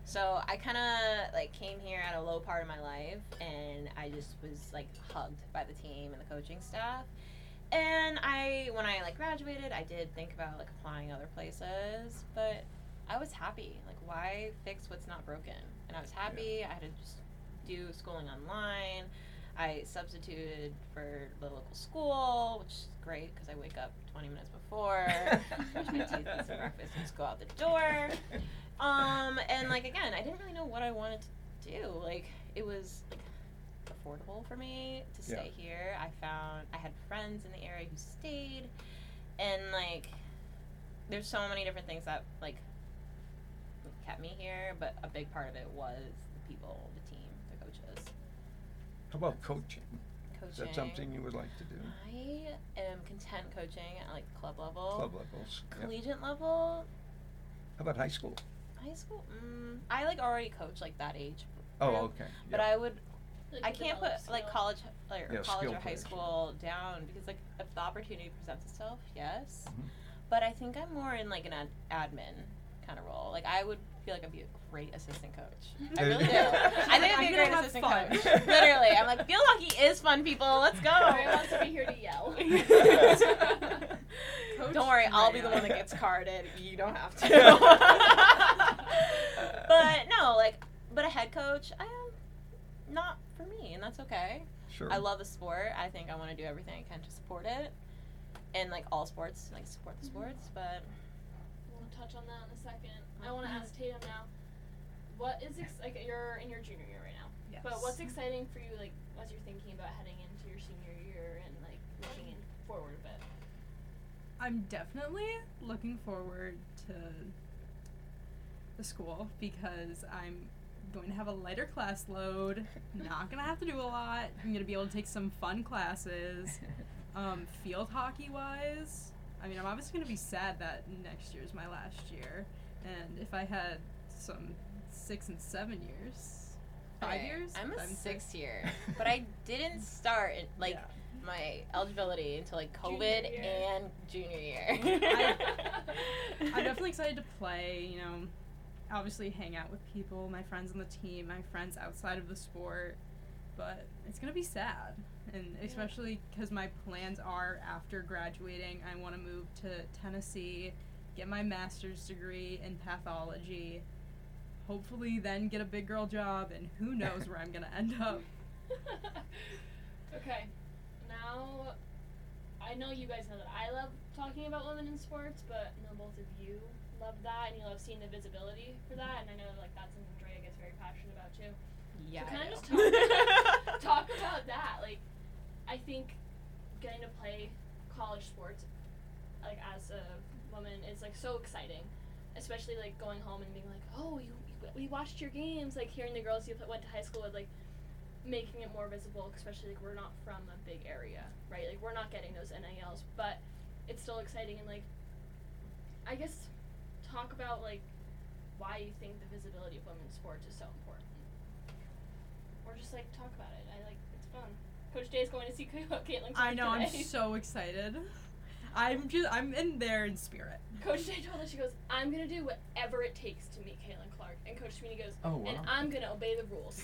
S4: So I kind of like came here at a low part of my life, and I just was like hugged by the team and the coaching staff. And when I like graduated, I did think about like applying other places, but I was happy. Like, why fix what's not broken? And I was happy. I had to just do schooling online. I substituted for the local school, which is great because I wake up 20 minutes before, brush my teeth, eat some breakfast, and just go out the door. And like again, I didn't really know what I wanted to do. Like, it was like affordable for me to stay here. I had friends in the area who stayed, and like there's so many different things that like kept me here, but a big part of it was the people, the team, the coaches.
S6: How about coaching? Is that
S4: Coaching.
S6: something you would like to do?
S4: I am content coaching at like club level.
S6: Club levels. Yeah.
S4: Collegiate level.
S6: How about high school?
S4: High school. I like already coach like that age.
S6: Oh,
S4: group,
S6: okay.
S4: But
S6: yeah.
S4: I would.
S2: Like,
S4: I
S2: to
S4: can't
S2: develop
S4: put like
S2: skill.
S4: college,
S6: Yeah,
S4: college
S6: skill
S4: or high
S6: players.
S4: school down because like if the opportunity presents itself, yes.
S6: Mhm.
S4: But I think I'm more in like an admin kind of role. Like I would feel like I'd be a great assistant coach. I really do. I think I'd be a great assistant coach. Literally, I'm like field hockey is fun, people. Let's go.
S2: I want to be here to yell.
S4: Don't worry, I'll be the one that gets carded. You don't have to. But no, like, but a head coach, not for me, and that's okay.
S6: Sure.
S4: I love the sport. I think I want to do everything I can to support it, and like all sports, like support the sports. But
S2: We'll touch on that in a second. I want to ask Tatum now. What is like you're in your junior year right now?
S5: Yes.
S2: But what's exciting for you, like as you're thinking about heading into your senior year and like looking forward a bit?
S5: I'm definitely looking forward to the school because I'm going to have a lighter class load, not going to have to do a lot. I'm going to be able to take some fun classes. Field hockey wise, I mean, I'm obviously going to be sad that next year's my last year. And if I had some 6 and 7 years, 5
S4: okay,
S5: years,
S4: I'm a
S5: I'm
S4: sixth year, but I didn't start like my eligibility until like COVID
S2: Junior year.
S4: and junior year.
S5: I'm definitely excited to play, you know, obviously hang out with people, my friends on the team, my friends outside of the sport, but it's going to be sad. And especially because my plans are after graduating, I want to move to Tennessee, get my master's degree in pathology, hopefully then get a big girl job, and who knows where I'm going to end up.
S2: Okay. Now, I know you guys know that I love talking about women in sports, but I know both of you love that, and you love seeing the visibility for that, and I know like that's something Drea gets very passionate about too.
S4: Yeah.
S2: So
S4: I
S2: kind of
S4: know.
S2: just talk about that. Like, I think getting to play college sports, like as a woman, is like so exciting, especially like going home and being like, oh, we watched your games, like hearing the girls you went to high school with, like making it more visible, especially like we're not from a big area, right? Like we're not getting those NILs, but it's still exciting. And like, I guess talk about like why you think the visibility of women's sports is so important, or just like talk about it. I like it's fun. Coach Day is going to see Caitlin Clark
S5: I know,
S2: today.
S5: I'm so excited. I'm in there in spirit.
S2: Coach Day told us, she goes, I'm going to do whatever it takes to meet Caitlin Clark. And Coach Sweeney goes,
S6: Oh, wow.
S2: and I'm going to obey the rules.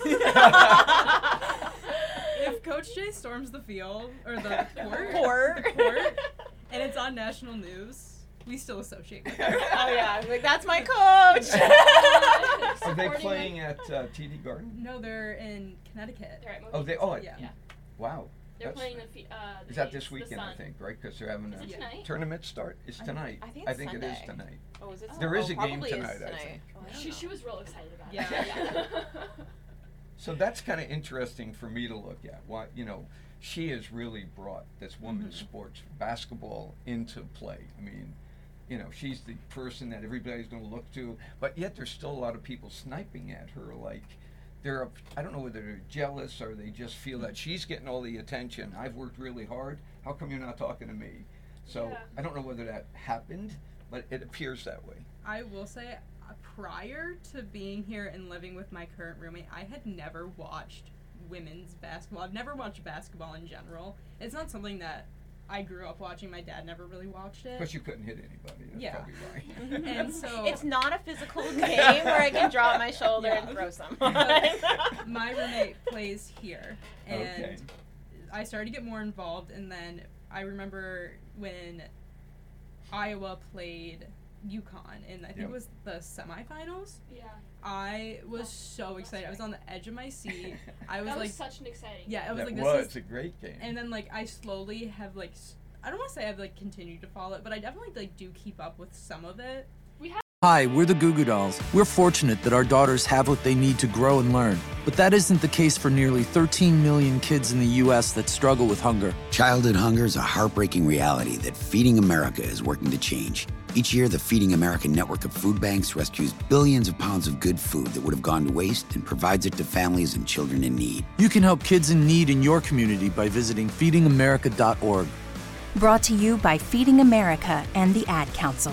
S5: If Coach J storms the field, or the court,
S4: Court.
S5: the court, and it's on national news, we still associate with her.
S4: Oh yeah, I'm like that's my coach.
S6: Are they playing at TD Garden?
S5: No, they're in Connecticut.
S2: They're at
S6: Oh, they. Oh,
S5: Yeah.
S2: Yeah.
S6: Wow.
S2: They're
S6: That's-
S2: playing the
S6: Is that
S2: Jays,
S6: this
S2: the
S6: weekend? I
S2: Sun.
S6: think, right? Because they're having
S2: Is it
S6: a
S2: tonight?
S6: tournament start. It's tonight.
S4: I think it's
S6: it is
S4: Sunday.
S6: tonight.
S4: Oh, is it?
S6: There is a game
S4: probably
S6: tonight,
S4: Is
S6: I
S4: tonight.
S6: think.
S4: Oh, I don't
S2: She
S4: know.
S2: was real excited about
S5: Yeah.
S2: it.
S6: So that's kind of interesting for me to look at. Why, she has really brought this women's sports, basketball, into play. I mean, she's the person that everybody's going to look to, but yet there's still a lot of people sniping at her. Like, I don't know whether they're jealous or they just feel that she's getting all the attention. I've worked really hard. How come you're not talking to me? So
S2: Yeah.
S6: I don't know whether that happened, but it appears that way.
S5: I will say, prior to being here and living with my current roommate, I had never watched women's basketball. I've never watched basketball in general. It's not something that I grew up watching. My dad never really watched it.
S6: But you couldn't hit anybody. That's
S5: Yeah.
S6: probably why.
S5: And so
S4: It's not a physical game where I can drop my shoulder and throw someone.
S5: my roommate plays here, and
S6: Okay.
S5: I started to get more involved. And then I remember when Iowa played UConn, and I think
S6: Yep.
S5: it was the semifinals.
S2: Yeah.
S5: I was so excited. I was on the edge of my seat. I was
S2: That
S5: like,
S2: was such an exciting
S5: yeah, I was
S6: That
S5: like, this
S6: was
S5: is.
S6: a great game.
S5: And then like I slowly have like, I don't want to say I've like continued to follow it, but I definitely like do keep up with some of it.
S11: Hi, we're the Goo Goo Dolls. We're fortunate that our daughters have what they need to grow and learn. But that isn't the case for nearly 13 million kids in the U.S. that struggle with hunger.
S12: Childhood hunger is a heartbreaking reality that Feeding America is working to change. Each year, the Feeding America network of food banks rescues billions of pounds of good food that would have gone to waste and provides it to families and children in need.
S11: You can help kids in need in your community by visiting feedingamerica.org.
S13: Brought to you by Feeding America and the Ad Council.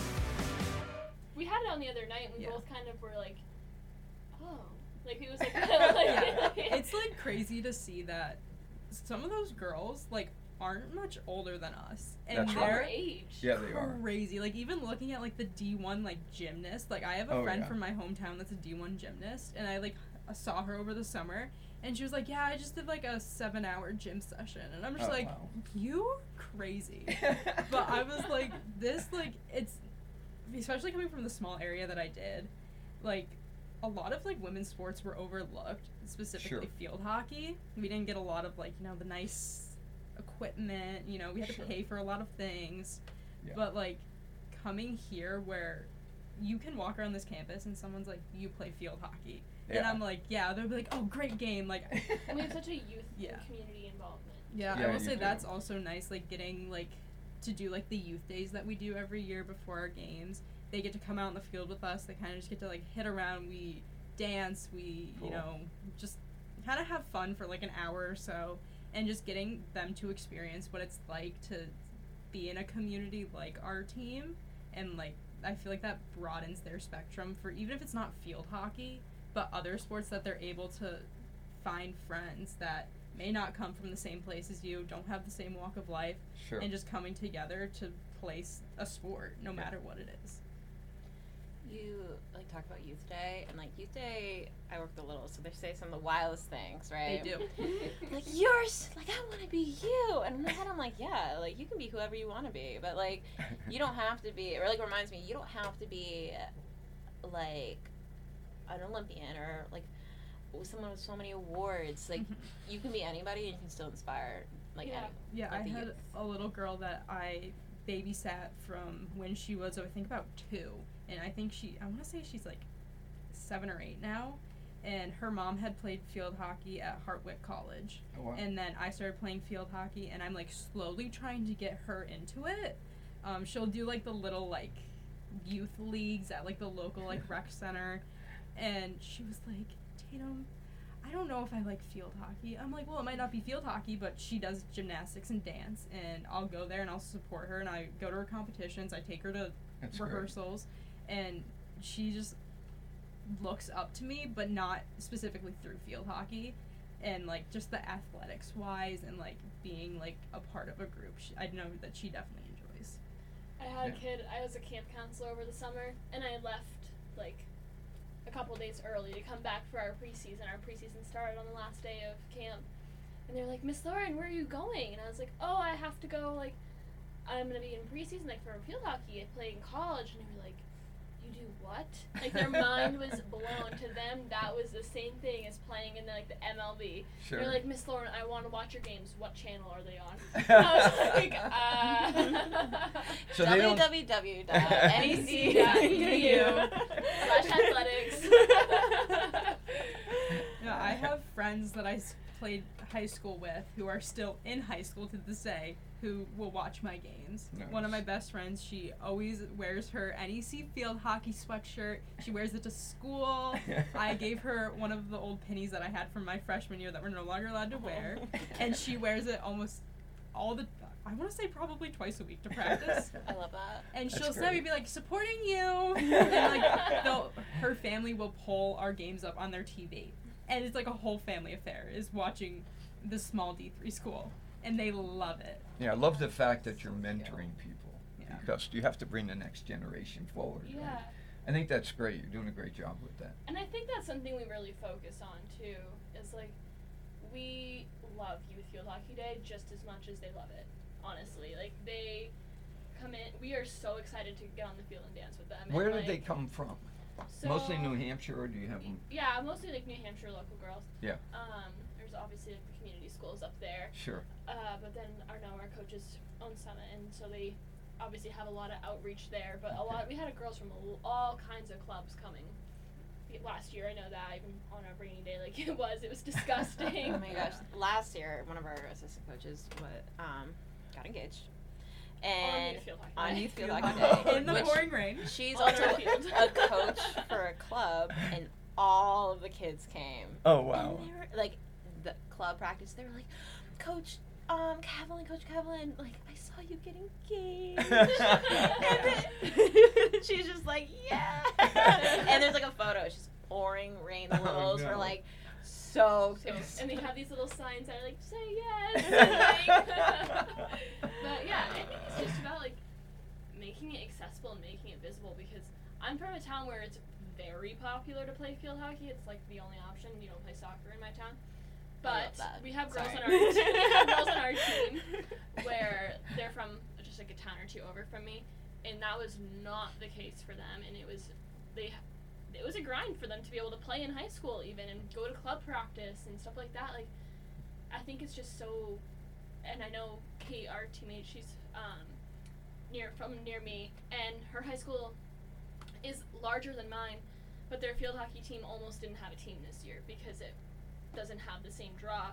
S2: We had it on the other night, and we
S5: Yeah.
S2: both kind of were like, oh. Like, it was like,
S5: Yeah. It's like crazy to see that some of those girls like aren't much older than us, and
S6: That's
S2: our
S5: they're
S2: age.
S6: Yeah, they are.
S5: crazy. Like even looking at like the D1 like gymnast, like I have a
S6: Oh,
S5: friend
S6: yeah.
S5: from my hometown that's a D1 gymnast, and I like saw her over the summer, and she was like, yeah, I just did like a 7-hour gym session, and I'm just
S6: Oh,
S5: like,
S6: wow.
S5: you crazy. But I was like, this like it's especially coming from the small area that I did, like a lot of like women's sports were overlooked, specifically
S6: Sure.
S5: field hockey. We didn't get a lot of like, you know, the nice equipment, you know, we had
S6: Sure.
S5: to pay for a lot of things.
S6: Yeah.
S5: But like coming here where you can walk around this campus and someone's like, you play field hockey. And
S6: Yeah.
S5: I'm like, yeah, they'll be like, oh, great game. Like,
S2: And we have such a youth
S5: Yeah.
S2: and community involvement.
S5: yeah,
S6: Yeah,
S5: I will
S6: you
S5: say
S6: do.
S5: that's also nice, like getting like to do like the youth days that we do every year before our games. They get to come out in the field with us. They kind of just get to like hit around. We dance. We,
S6: Cool.
S5: you know, just kind of have fun for like an hour or so, and just getting them to experience what it's like to be in a community like our team. And like I feel like that broadens their spectrum for even if it's not field hockey, but other sports, that they're able to find friends that may not come from the same place as you, don't have the same walk of life,
S6: Sure.
S5: and just coming together to play a sport, no matter what it is.
S4: You like talk about Youth Day, and like Youth Day, I work with the little, so they say some of the wildest things, right?
S5: They do.
S4: Like yours, like I want to be you, and in my head I'm like, yeah, like you can be whoever you want to be, but like you don't have to be. Or like reminds me, you don't have to be like an Olympian or like someone with so many awards. Like you can be anybody, and you can still inspire like
S2: Yeah.
S4: anyone.
S5: Yeah,
S4: like
S5: I
S4: the
S5: had
S4: youth.
S5: a little girl that I babysat from when she was, I think, about 2. And I think I want to say she's like 7 or 8 now. And her mom had played field hockey at Hartwick College.
S6: Oh, wow.
S5: And then I started playing field hockey, and I'm like slowly trying to get her into it. She'll do like the little like youth leagues at like the local like rec center. And she was like, Tatum, I don't know if I like field hockey. I'm like, well, it might not be field hockey, but she does gymnastics and dance, and I'll go there and I'll support her, and I go to her competitions. I take her to
S6: That's great.
S5: rehearsals, and she just looks up to me, but not specifically through field hockey, and like just the athletics wise and like being like a part of a group. I know that she definitely enjoys.
S2: I had a kid, I was a camp counselor over the summer, and I left like a couple days early to come back for our preseason. Our preseason started on the last day of camp, and they're like, Miss Lauren, where are you going? And I was like, oh, I have to go, like, I'm gonna be in preseason, like, for field hockey. I play in college. And they were like, you do what? Like, their mind was blown. To them, that was the same thing as playing in like the MLB.
S6: Sure.
S2: They're like, Miss Lauren, I want to watch your games. What channel are they on? And I was like,
S6: So they don't-
S2: www.nec.edu/athletics.
S5: Yeah, I have friends that I played high school with who are still in high school to this day who will watch my games.
S6: Nice.
S5: One of my best friends, she always wears her NEC field hockey sweatshirt. She wears it to school. I gave her one of the old pennies that I had from my freshman year that we're no longer allowed to wear, and she wears it almost all the I want to say probably twice a week to practice.
S4: I love that.
S5: And
S6: That's
S5: she'll
S6: great.
S5: snap me, be like, supporting you. And like, her family will pull our games up on their TV. And it's like a whole family affair is watching this small D3 school. and they love it.
S6: Yeah, I love the fact that you're mentoring people,
S5: Yeah.
S6: because you have to bring the next generation forward.
S2: Yeah.
S6: Right? I think that's great. You're doing a great job with that.
S2: And I think that's something we really focus on too. Is like, we love Youth Field Hockey Day just as much as they love it. Honestly, like they come in. We are so excited to get on the field and dance with them.
S6: Where
S2: and,
S6: did they
S2: like,
S6: come from?
S2: So
S6: Mostly New Hampshire, or do you have them?
S2: Yeah, mostly like New Hampshire local girls.
S6: Yeah.
S2: There's obviously like the community schools up there.
S6: Sure.
S2: But then our coaches own Summit, and so they obviously have a lot of outreach there. But we had girls from all kinds of clubs coming. Last year, I know that, even on a rainy day like it was disgusting.
S4: Oh my gosh! Last year, one of our assistant coaches got engaged, and on Youth Field Hockey Day,
S5: in the pouring rain.
S4: She's
S2: On
S4: also
S2: our field.
S4: a coach for a club, and all of the kids came.
S6: Oh, wow.
S4: And they were like, the club practice. They were like, Coach Kevlin, like, I saw you get engaged. And then she's just like, yeah. And there's like a photo. It's just pouring rain. The littles were like soaked.
S2: And they have these little signs that are like, say yes. And, like, but yeah, I think it's just about like making it accessible and making it visible, because I'm from a town where it's very popular to play field hockey. It's like the only option. You don't play soccer in my town. But we have girls on our team. We have girls on our team where they're from just like a town or two over from me, and that was not the case for them. And it was a grind for them to be able to play in high school even, and go to club practice and stuff like that. Like, I think it's just so. And I know Kate, our teammate, she's near me, and her high school is larger than mine, but their field hockey team almost didn't have a team this year because it doesn't have the same draw.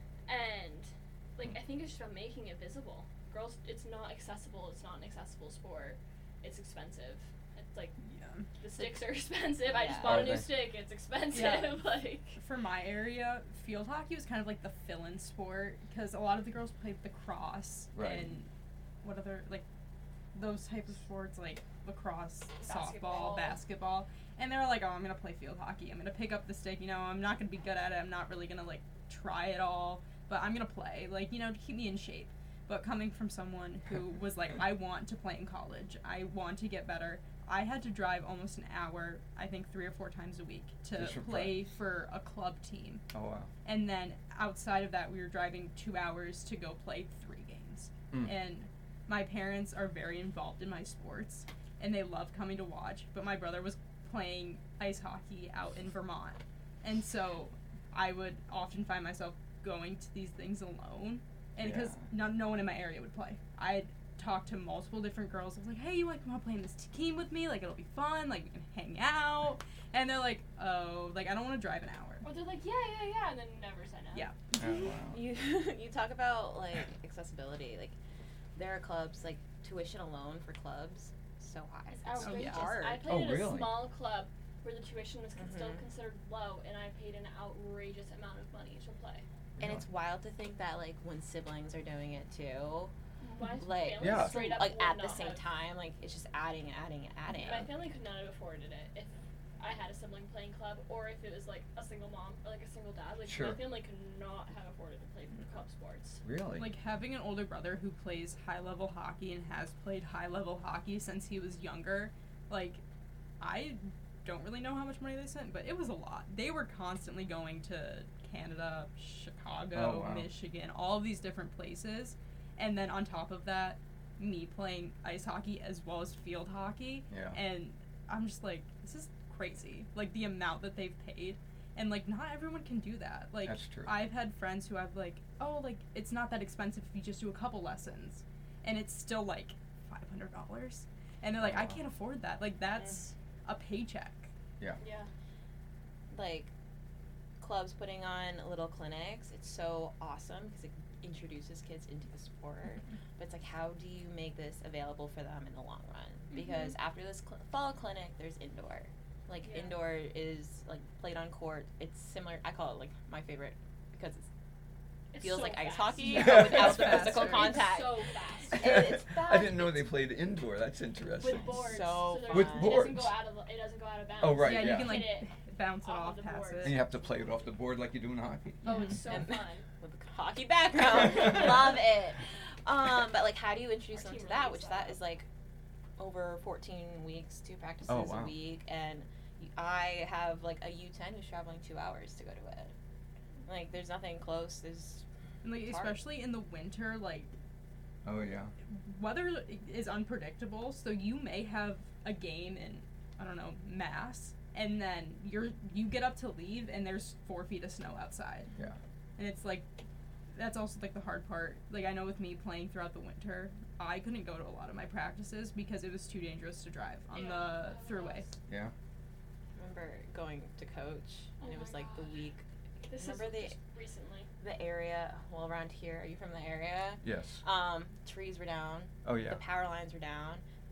S2: And like, I think it's just about making it visible. Girls, it's not accessible. It's not an accessible sport. It's expensive. It's like, the sticks are expensive. I just bought a new stick. It's expensive.
S5: Yeah.
S2: Like,
S5: for my area, field hockey was kind of like the fill-in sport, because a lot of the girls played lacrosse and what other, like, those type of sports, like lacrosse, softball, basketball. And they were like, oh, I'm going to play field hockey. I'm going to pick up the stick. You know, I'm not going to be good at it. I'm not really going to, like, try it all. But I'm going to play, like, you know, to keep me in shape. But coming from someone who was like, I want to play in college. I want to get better. I had to drive almost an hour, I think 3 or 4 times a week, to play for a club team.
S6: Oh, wow.
S5: And then outside of that, we were driving 2 hours to go play 3 games. And my parents are very involved in my sports, and they love coming to watch. But my brother was playing ice hockey out in Vermont, and so I would often find myself going to these things alone, and because no one in my area would play. I'd talk to multiple different girls. I was like, hey, you want to play in this team with me? Like, it'll be fun, like we can hang out. And they're like, oh, like, I don't want to drive an hour.
S2: or they're like, yeah, and then never said no.
S5: Yeah.
S6: Oh, wow.
S4: You talk about like accessibility. Like, there are clubs, like tuition alone for clubs so high.
S2: It's outrageous.
S4: hard.
S2: I played at
S6: really?
S2: a small club where the tuition was still considered low, and I paid an outrageous amount of money to play.
S4: And it's wild to think that, like, when siblings are doing it too,
S2: My
S4: like,
S2: family straight up
S4: like
S2: would
S4: at the
S2: not
S4: same
S2: have-
S4: time, like, it's just adding.
S2: My family could not have afforded it if I had a sibling playing club, or if it was like a single mom or like a single dad. Like, my family could not have afforded to play club sports.
S6: Really?
S5: Like, having an older brother who plays high-level hockey and has played high-level hockey since he was younger, like, I don't really know how much money they spent, but it was a lot. They were constantly going to Canada, Chicago, Michigan, all of these different places. And then on top of that, me playing ice hockey as well as field hockey.
S6: Yeah.
S5: And I'm just like, this is crazy. Like, the amount that they've paid. And, like, not everyone can do that. Like,
S6: that's true.
S5: I've had friends who have, like, oh, like, it's not that expensive if you just do a couple lessons. And it's still, like, $500. And they're like, I can't afford that. Like, that's a paycheck.
S6: Yeah.
S2: Yeah.
S4: Like, clubs putting on little clinics, it's so awesome because it introduces kids into the sport. But it's like, how do you make this available for them in the long run? Because after this fall clinic, there's indoor. Like, indoor is, like, played on court. It's similar, I call it, like, my favorite because it feels
S2: so
S4: like ice
S2: fast.
S4: hockey,
S6: Yeah.
S4: but without
S5: It's
S4: the physical
S5: faster.
S4: contact.
S2: It's so fast.
S4: And it's fast.
S6: I didn't know they played indoor. That's interesting.
S2: With boards.
S4: So
S2: there's-
S6: With
S2: It
S6: boards.
S2: doesn't go out of bounds.
S6: Oh, right,
S5: Yeah, you can, like,
S2: Hit it
S5: bounce it
S2: off
S5: off,
S2: of the
S5: pass
S2: board.
S5: it.
S6: And you have to play it off the board like you do in hockey.
S2: Oh, it's so fun.
S4: with a hockey background. Love it. But like, how do you introduce them to that? Which that is like over 14 weeks, 2 practices a week, and I have like a U10 who's traveling 2 hours to go to it. Like, there's nothing close.
S5: And like, especially in the winter, like.
S6: Oh yeah.
S5: Weather is unpredictable, so you may have a game in, I don't know, Mass, and then you get up to leave and there's 4 feet of snow outside.
S6: Yeah.
S5: And it's like, that's also like the hard part. Like, I know with me playing throughout the winter, I couldn't go to a lot of my practices because it was too dangerous to drive on the thruway.
S6: Yeah.
S4: I remember going to coach, and it was like the week. Remember
S2: recently.
S4: The area, well, around here. Are you from the area?
S6: Yes.
S4: Trees were down.
S6: Oh yeah.
S4: The power lines were down.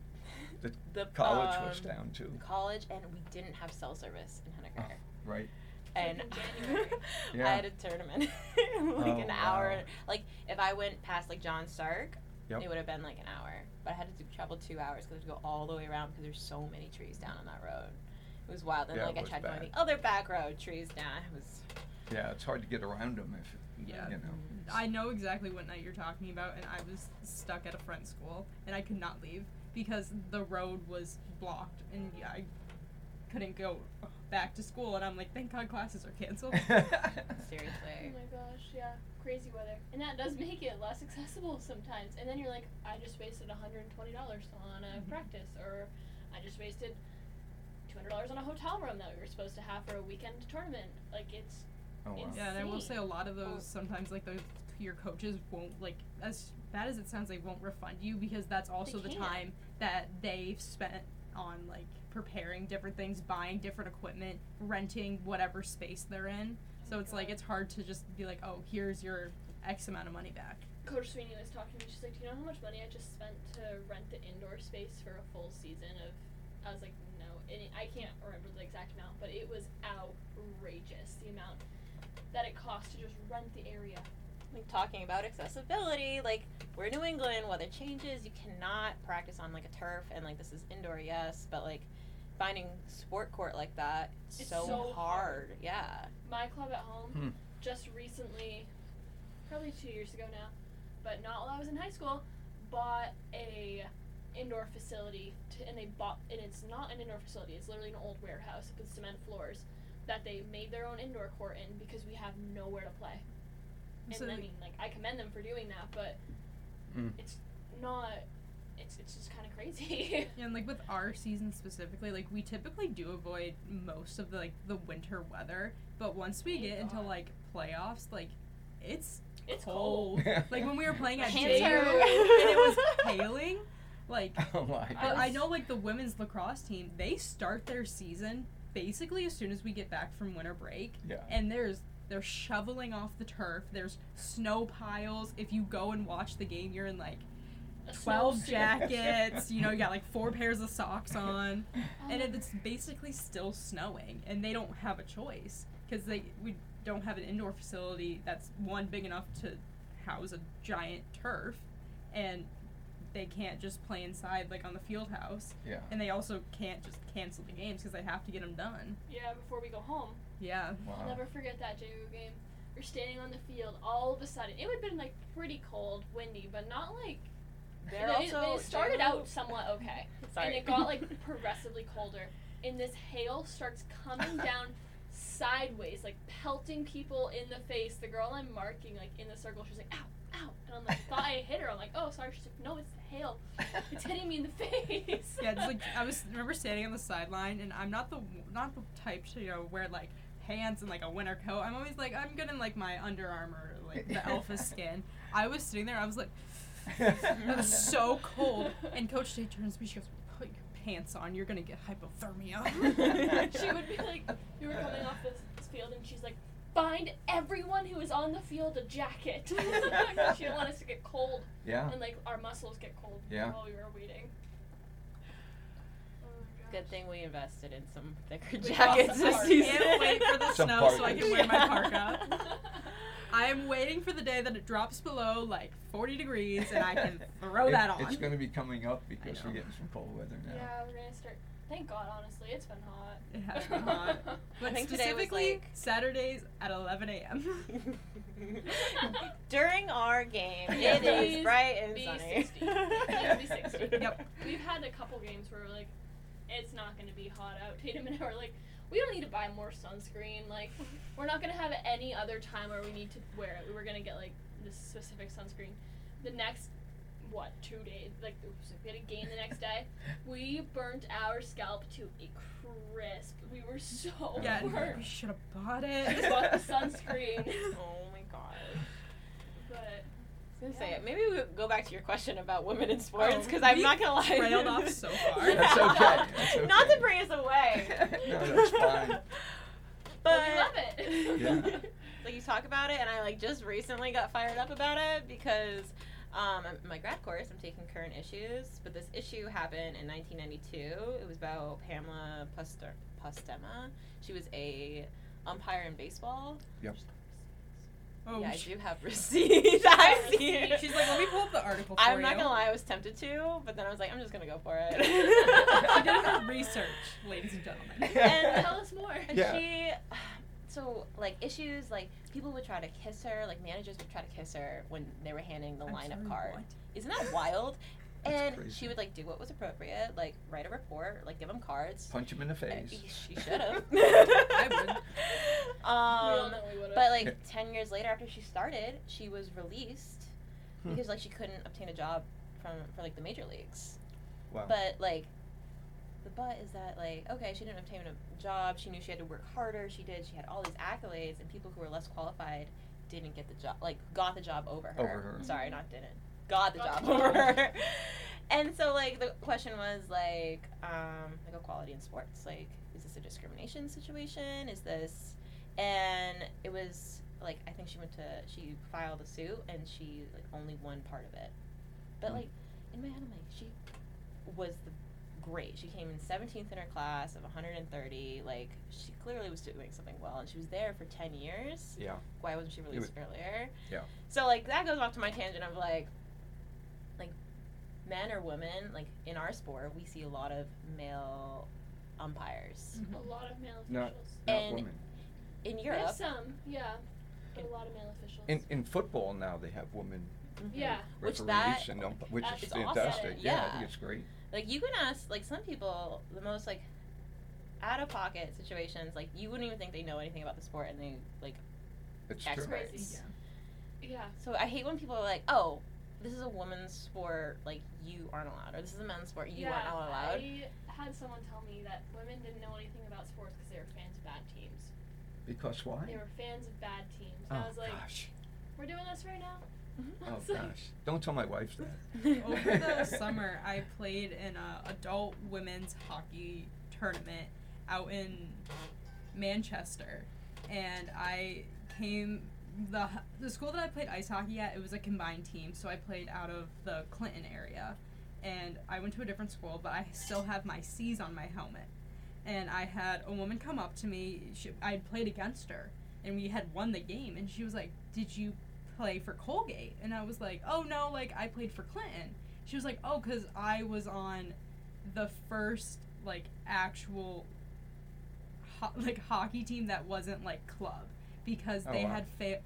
S6: The college was down too.
S4: The college, and we didn't have cell service in Henniker.
S6: Right.
S4: And
S6: yeah.
S4: I had a tournament like an hour. Like, if I went past like John Stark, it would have been like an hour. But I had to travel 2 hours because I had to go all the way around because there's so many trees down on that road. It was wild. And like I tried going the other back road, trees down. It was.
S6: Yeah, it's hard to get around them if you know.
S5: I know exactly what night you're talking about, and I was stuck at a friend's school, and I could not leave because the road was blocked, and I couldn't go back to school, and I'm like, thank God classes are canceled.
S4: Seriously.
S2: Oh my gosh, yeah. Crazy weather. And that does make it less accessible sometimes. And then you're like, I just wasted $120 on a practice, or I just wasted $200 on a hotel room that we were supposed to have for a weekend tournament. Like, it's insane.
S5: Yeah, and I will say a lot of those, sometimes, like, your coaches won't, like, as bad as it sounds, they won't refund you because that's also the time that they've spent on, like, preparing different things, buying different equipment, renting whatever space they're in. So it's like, it's hard to just be like, oh, here's your X amount of money back.
S2: Coach Sweeney was talking to me, she's like, do you know how much money I just spent to rent the indoor space for a full season of, I was like, no, and I can't remember the exact amount, but it was outrageous, the amount that it cost to just rent the area.
S4: Like, talking about accessibility, like, we're New England, weather changes, you cannot practice on, like, a turf, and, like, this is indoor, yes, but, like, finding sport court like that, it's so hard. Yeah.
S2: My club at home just recently, probably 2 years ago now, but not while I was in high school, bought a indoor facility, and it's not an indoor facility, it's literally an old warehouse with cement floors that they made their own indoor court in because we have nowhere to play. And I mean, like, I commend them for doing that, but it's not, it's just kind of crazy.
S5: Yeah, and like with our season specifically, like, we typically do avoid most of the, like, the winter weather, but once we get into, like, playoffs, like, it's cold. Like, when we were playing at JU and it was hailing, like, I know, like, the women's lacrosse team, they start their season basically as soon as we get back from winter break, and they're shoveling off the turf. There's snow piles. If you go and watch the game, you're in, like, 12 jackets. You know, you got, like, 4 pairs of socks on. And it's basically still snowing. And they don't have a choice. Because we don't have an indoor facility that's, one, big enough to house a giant turf. And they can't just play inside, like, on the field house.
S6: Yeah.
S5: And they also can't just cancel the games because they have to get them done.
S2: Yeah, before we go home.
S5: Yeah.
S6: Wow.
S2: I'll never forget that JU game. We're standing on the field, all of a sudden. It would have been, like, pretty cold, windy, but not, like... It started out somewhat okay.
S4: Sorry.
S2: And it got, like, progressively colder. And this hail starts coming down sideways, like, pelting people in the face. The girl I'm marking, like, in the circle, she's like, ow, ow. And I'm like, thought I hit her. I'm like, oh, sorry. She's like, no, it's the hail. It's hitting me in the face.
S5: Yeah, it's like, remember standing on the sideline, and I'm not the type to, you know, wear, like, pants and, like, a winter coat. I'm always like, I'm good in, like, my Under Armour, like, the alpha skin. I was sitting there, I was like, it was so cold. And Coach Day turns to me, she goes, put your pants on, you're gonna get hypothermia.
S2: She would be like, we were coming off this field, and she's like, find everyone who is on the field a jacket. She didn't want us to get cold.
S6: Yeah.
S2: And, like, our muscles get cold while we were waiting.
S4: Good thing we invested in some thicker jackets this season.
S5: I can't wait for the snow so I can wear my parka. I am waiting for the day that it drops below, like, 40 degrees and I can throw that on.
S6: It's going to be coming up because we're getting some cold weather now.
S2: Yeah, we're going to start Thank God, honestly, it's been hot.
S5: It has been hot. But
S4: I think today was
S5: specifically,
S4: like
S5: Saturdays at 11 a.m.
S4: during our game.
S2: Yeah,
S4: It is
S2: please
S4: bright and
S2: be
S4: sunny.
S2: 60. Please be 60.
S5: Yep.
S2: We've had a couple games where we're like, it's not going to be hot out. Tatum and I were like, we don't need to buy more sunscreen. Like, we're not going to have any other time where we need to wear it. We were going to get, like, this specific sunscreen. The next, 2 days? Like, we had a game the next day. We burnt our scalp to a crisp. We were so burnt.
S5: We should have bought
S2: We
S5: it.
S2: bought the sunscreen.
S4: Oh my god.
S2: But
S4: I was gonna say, maybe we would go back to your question about women in sports, because I'm not gonna lie.
S5: Trailed off so far.
S6: That's okay. That's okay.
S4: Not to bring us away.
S6: No, that's fine.
S4: But
S2: we love it.
S6: Yeah.
S4: Like, you talk about it, and I just recently got fired up about it because my grad course, I'm taking current issues, but this issue happened in 1992. It was about Pamela Postema. She was a umpire in baseball.
S6: Yep.
S5: Oh,
S4: Yeah, I do have receipts. I've seen it.
S5: She's like, let me pull up the article for
S4: I'm
S5: you.
S4: not gonna lie, I was tempted to, but then I was like, I'm just gonna go for it.
S5: She did her research, ladies and gentlemen.
S4: And
S2: tell us more.
S4: she, so, like, issues, like, people would try to kiss her, like, managers would try to kiss her when they were handing the lineup card.
S5: What?
S4: Isn't that wild? And
S6: crazy.
S4: she would, like, do what was appropriate, like, write a report, like, give them cards.
S6: Punch him in the face.
S4: She should have.
S5: I would.
S2: We all know we would've.
S4: But, like, 10 years later after she started, she was released because, like, she couldn't obtain a job for like, the major leagues.
S6: Wow.
S4: But, like, the but is that, like, okay, she didn't obtain a job. She knew she had to work harder. She had all these accolades, and people who were less qualified didn't get the job, like, got the job over her.
S6: Over her.
S4: Sorry, not didn't. Got the job over her. And so, like, the question was, like equality in sports. Like, is this a discrimination situation? Is this... And it was, like, I think she filed a suit, and she, like, only won part of it. But, like, in my head, I'm like, she was great. She came in 17th in her class of 130. Like, she clearly was doing something well, and she was there for 10 years.
S6: Yeah.
S4: Why wasn't she released earlier?
S6: Yeah.
S4: So, like, that goes off to my tangent of, like, men or women, like, in our sport, we see a lot of male umpires.
S2: A lot of male
S6: Not
S2: officials.
S4: And
S6: women.
S4: in Europe...
S2: There's some, yeah. But a lot of male officials.
S6: In football now they have women
S2: Yeah.
S4: Which
S6: referees,
S4: that...
S6: which
S4: that's
S6: is
S4: awesome.
S6: fantastic. Yeah, I
S4: Yeah.
S6: think it's great.
S4: Like, you can ask, like, some people, the most, like, out-of-pocket situations, like, you wouldn't even think they know anything about the sport, and they, like,
S6: It's true.
S4: experts.
S2: Yeah.
S4: So I hate when people are like, oh, this is a woman's sport, like, you aren't allowed, or this is a men's sport, you aren't allowed.
S2: I had someone tell me that women didn't know anything about sports because they were fans of bad teams.
S6: Because why?
S2: They were fans of bad teams. And I was like,
S6: gosh.
S2: we're doing this right now?
S6: Oh gosh. Don't tell my wife that.
S5: Over the summer, I played in a adult women's hockey tournament out in Manchester, and I came the school that I played ice hockey at. It was a combined team, so I played out of the Clinton area, and I went to a different school, but I still have my C's on my helmet. And I had a woman come up to me. I'd played against her, and we had won the game, and she was like, "Did you play for Colgate?" And I was like, "Oh no, like, I played for Clinton." She was like, "Oh, because I was on the first, like, actual hockey team that wasn't, like, club, because they had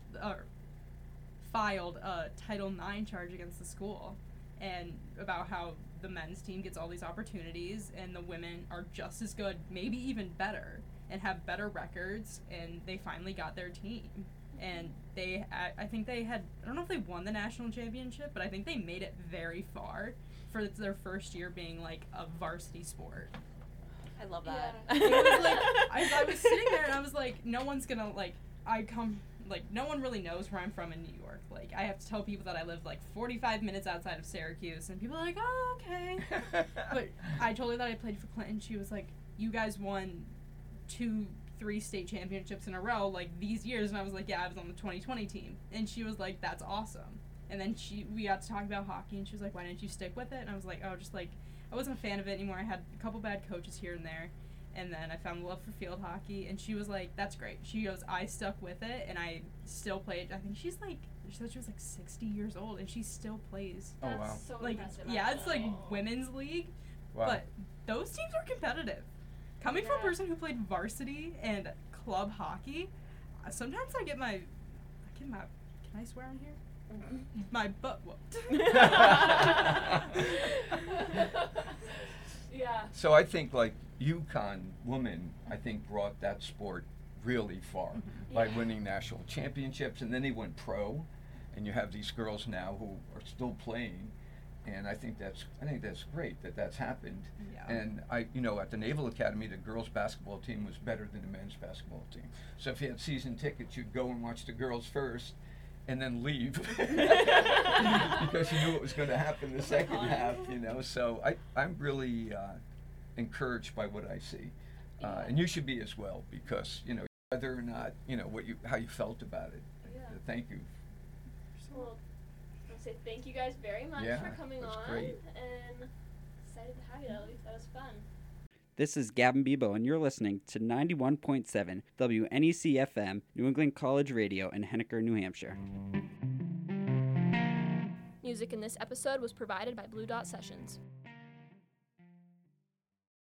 S5: filed a Title IX charge against the school, and about how the men's team gets all these opportunities and the women are just as good, maybe even better, and have better records, and they finally got their team. And I think they had, I don't know if they won the national championship, but I think they made it very far for their first year being, like, a varsity sport.
S4: I love that.
S5: Yeah. It was like, I was sitting there and I was like, no one's gonna, like, no one really knows where I'm from in New York. Like, I have to tell people that I live, like, 45 minutes outside of Syracuse, and people are like, oh, okay. But I told her that I played for Clinton. She was like, you guys won 2-3 state championships in a row, like, these years. And I was like, yeah, I was on the 2020 team. And she was like, that's awesome. And then we got to talk about hockey, and she was like, why didn't you stick with it? And I was like, oh, just, like, I wasn't a fan of it anymore. I had a couple bad coaches here and there. And then I found the love for field hockey, and she was like, that's great. She goes, I stuck with it, and I still played. I think she said she was like 60 years old, and she still plays.
S6: Oh, wow.
S2: That's so
S5: like,
S2: impressive.
S5: yeah, it's like women's league,
S6: Wow.
S5: but those teams are competitive. Coming from a person who played varsity and club hockey, sometimes I get my, can I swear on here? My butt whooped.
S2: Yeah.
S6: So I think like UConn women, I think brought that sport really far by winning national championships, and then they went pro, and you have these girls now who are still playing, and I think that's great that that's happened.
S5: Yeah.
S6: And at the Naval Academy, the girls basketball team was better than the men's basketball team. So if you had season tickets, you'd go and watch the girls first, and then leave because you knew what was going to happen the second half. So I'm really encouraged by what I see, and you should be as well, because whether or not how you felt about it. Thank you.
S2: Well, I'll say thank you guys very much for coming on.
S6: Great.
S2: And excited to have you. That was fun.
S14: This is Gavin Bebo, and you're listening to 91.7 WNEC FM, New England College Radio in Henniker, New Hampshire.
S2: Music in this episode was provided by Blue Dot Sessions.